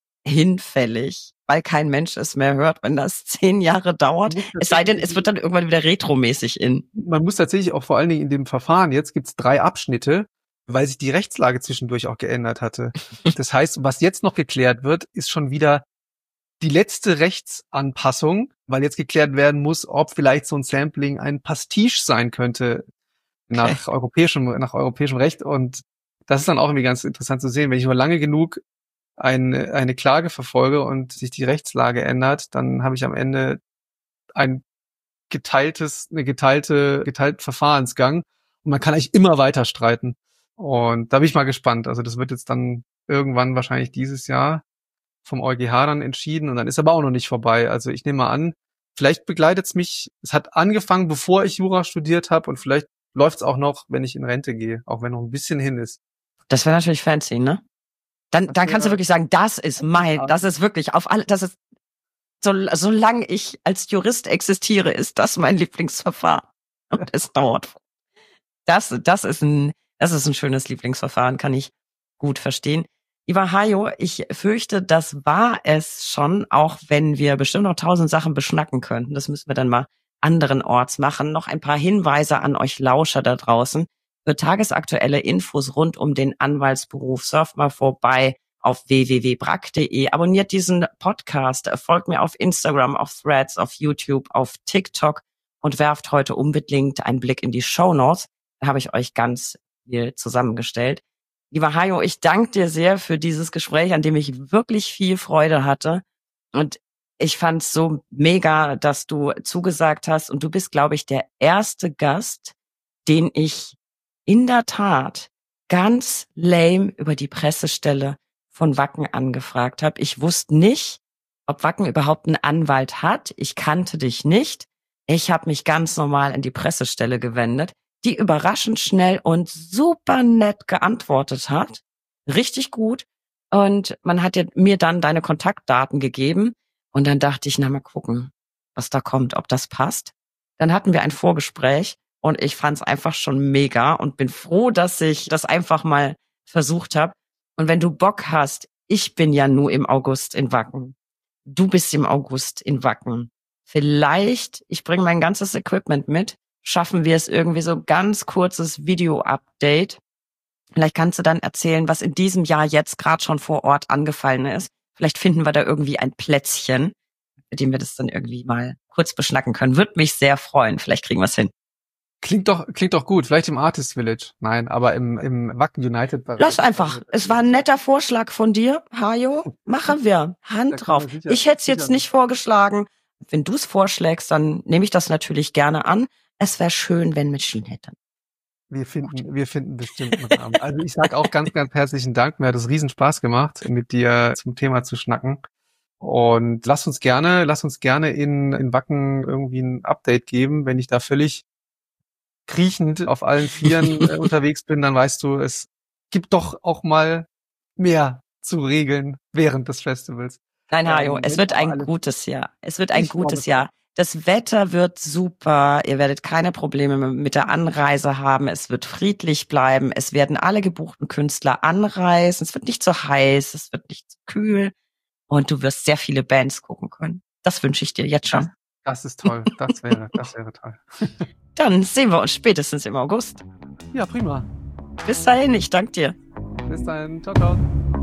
hinfällig, weil kein Mensch es mehr hört, wenn das zehn Jahre dauert. Es sei denn, es wird dann irgendwann wieder retromäßig in. Man muss tatsächlich auch vor allen Dingen in dem Verfahren, jetzt gibt's drei Abschnitte, weil sich die Rechtslage zwischendurch auch geändert hatte. Das heißt, was jetzt noch geklärt wird, ist schon wieder die letzte Rechtsanpassung, weil jetzt geklärt werden muss, ob vielleicht so ein Sampling ein Pastiche sein könnte nach Okay. europäischem, nach europäischem Recht. Und das ist dann auch irgendwie ganz interessant zu sehen. Wenn ich nur lange genug eine, eine Klage verfolge und sich die Rechtslage ändert, dann habe ich am Ende ein geteiltes, eine geteilte, geteilten Verfahrensgang und man kann eigentlich immer weiter streiten. Und da bin ich mal gespannt. Also das wird jetzt dann irgendwann wahrscheinlich dieses Jahr vom EuGH dann entschieden und dann ist aber auch noch nicht vorbei. Also ich nehme mal an, vielleicht begleitet es mich, es hat angefangen, bevor ich Jura studiert habe und vielleicht läuft es auch noch, wenn ich in Rente gehe, auch wenn noch ein bisschen hin ist. Das wäre natürlich fancy, ne? Dann, Das dann kannst du wäre- wirklich sagen, das ist mein, das ist wirklich auf alle, das ist So, solange ich als Jurist existiere, ist das mein Lieblingsverfahren. Und es dauert. Das, das ist ein, das ist ein schönes Lieblingsverfahren, kann ich gut verstehen. Lieber Hajo, ich fürchte, das war es schon, auch wenn wir bestimmt noch tausend Sachen beschnacken könnten. Das müssen wir dann mal anderenorts machen. Noch ein paar Hinweise an euch Lauscher da draußen. Für tagesaktuelle Infos rund um den Anwaltsberuf surft mal vorbei auf w w w punkt brack punkt de. Abonniert diesen Podcast, folgt mir auf Instagram, auf Threads, auf YouTube, auf TikTok und werft heute unbedingt einen Blick in die Shownotes. Da habe ich euch ganz viel zusammengestellt. Lieber Hajo, ich danke dir sehr für dieses Gespräch, an dem ich wirklich viel Freude hatte. Und ich fand es so mega, dass du zugesagt hast. Und du bist, glaube ich, der erste Gast, den ich in der Tat ganz lame über die Pressestelle von Wacken angefragt habe. Ich wusste nicht, ob Wacken überhaupt einen Anwalt hat. Ich kannte dich nicht. Ich habe mich ganz normal an die Pressestelle gewendet, die überraschend schnell und super nett geantwortet hat. Richtig gut. Und man hat mir dann deine Kontaktdaten gegeben. Und dann dachte ich, na mal gucken, was da kommt, ob das passt. Dann hatten wir ein Vorgespräch und ich fand es einfach schon mega und bin froh, dass ich das einfach mal versucht habe. Und wenn du Bock hast, ich bin ja nur im August in Wacken. Du bist im August in Wacken. Vielleicht, ich bringe mein ganzes Equipment mit, schaffen wir es irgendwie so ganz kurzes Video-Update. Vielleicht kannst du dann erzählen, was in diesem Jahr jetzt gerade schon vor Ort angefallen ist. Vielleicht finden wir da irgendwie ein Plätzchen, mit dem wir das dann irgendwie mal kurz beschnacken können. Würde mich sehr freuen. Vielleicht kriegen wir es hin. Klingt doch, klingt doch gut. Vielleicht im Artist Village. Nein, aber im, im Wacken United Bereich. Lass einfach. Es war ein netter Vorschlag von dir, Hajo. Machen wir. Hand drauf. Sicher, ich hätte es jetzt nicht vorgeschlagen. Wenn du es vorschlägst, dann nehme ich das natürlich gerne an. Es wäre schön, wenn Machine hätte. Wir finden, wir finden bestimmt einen Rahmen. Also ich sage auch ganz, ganz herzlichen Dank. Mir hat es riesen Spaß gemacht, mit dir zum Thema zu schnacken. Und lass uns gerne, lass uns gerne in, in Wacken irgendwie ein Update geben. Wenn ich da völlig kriechend auf allen Vieren äh, unterwegs bin, dann weißt du, es gibt doch auch mal mehr zu regeln während des Festivals. Nein, Hajo, ähm, es wird ein gutes Jahr. Es wird ein gutes Jahr. Das Wetter wird super. Ihr werdet keine Probleme mit der Anreise haben. Es wird friedlich bleiben. Es werden alle gebuchten Künstler anreisen. Es wird nicht zu heiß. Es wird nicht zu kühl. Und du wirst sehr viele Bands gucken können. Das wünsche ich dir jetzt schon. Das, das ist toll. Das wäre, das wäre toll. Dann sehen wir uns spätestens im August. Ja, prima. Bis dahin. Ich danke dir. Bis dahin. Ciao, ciao.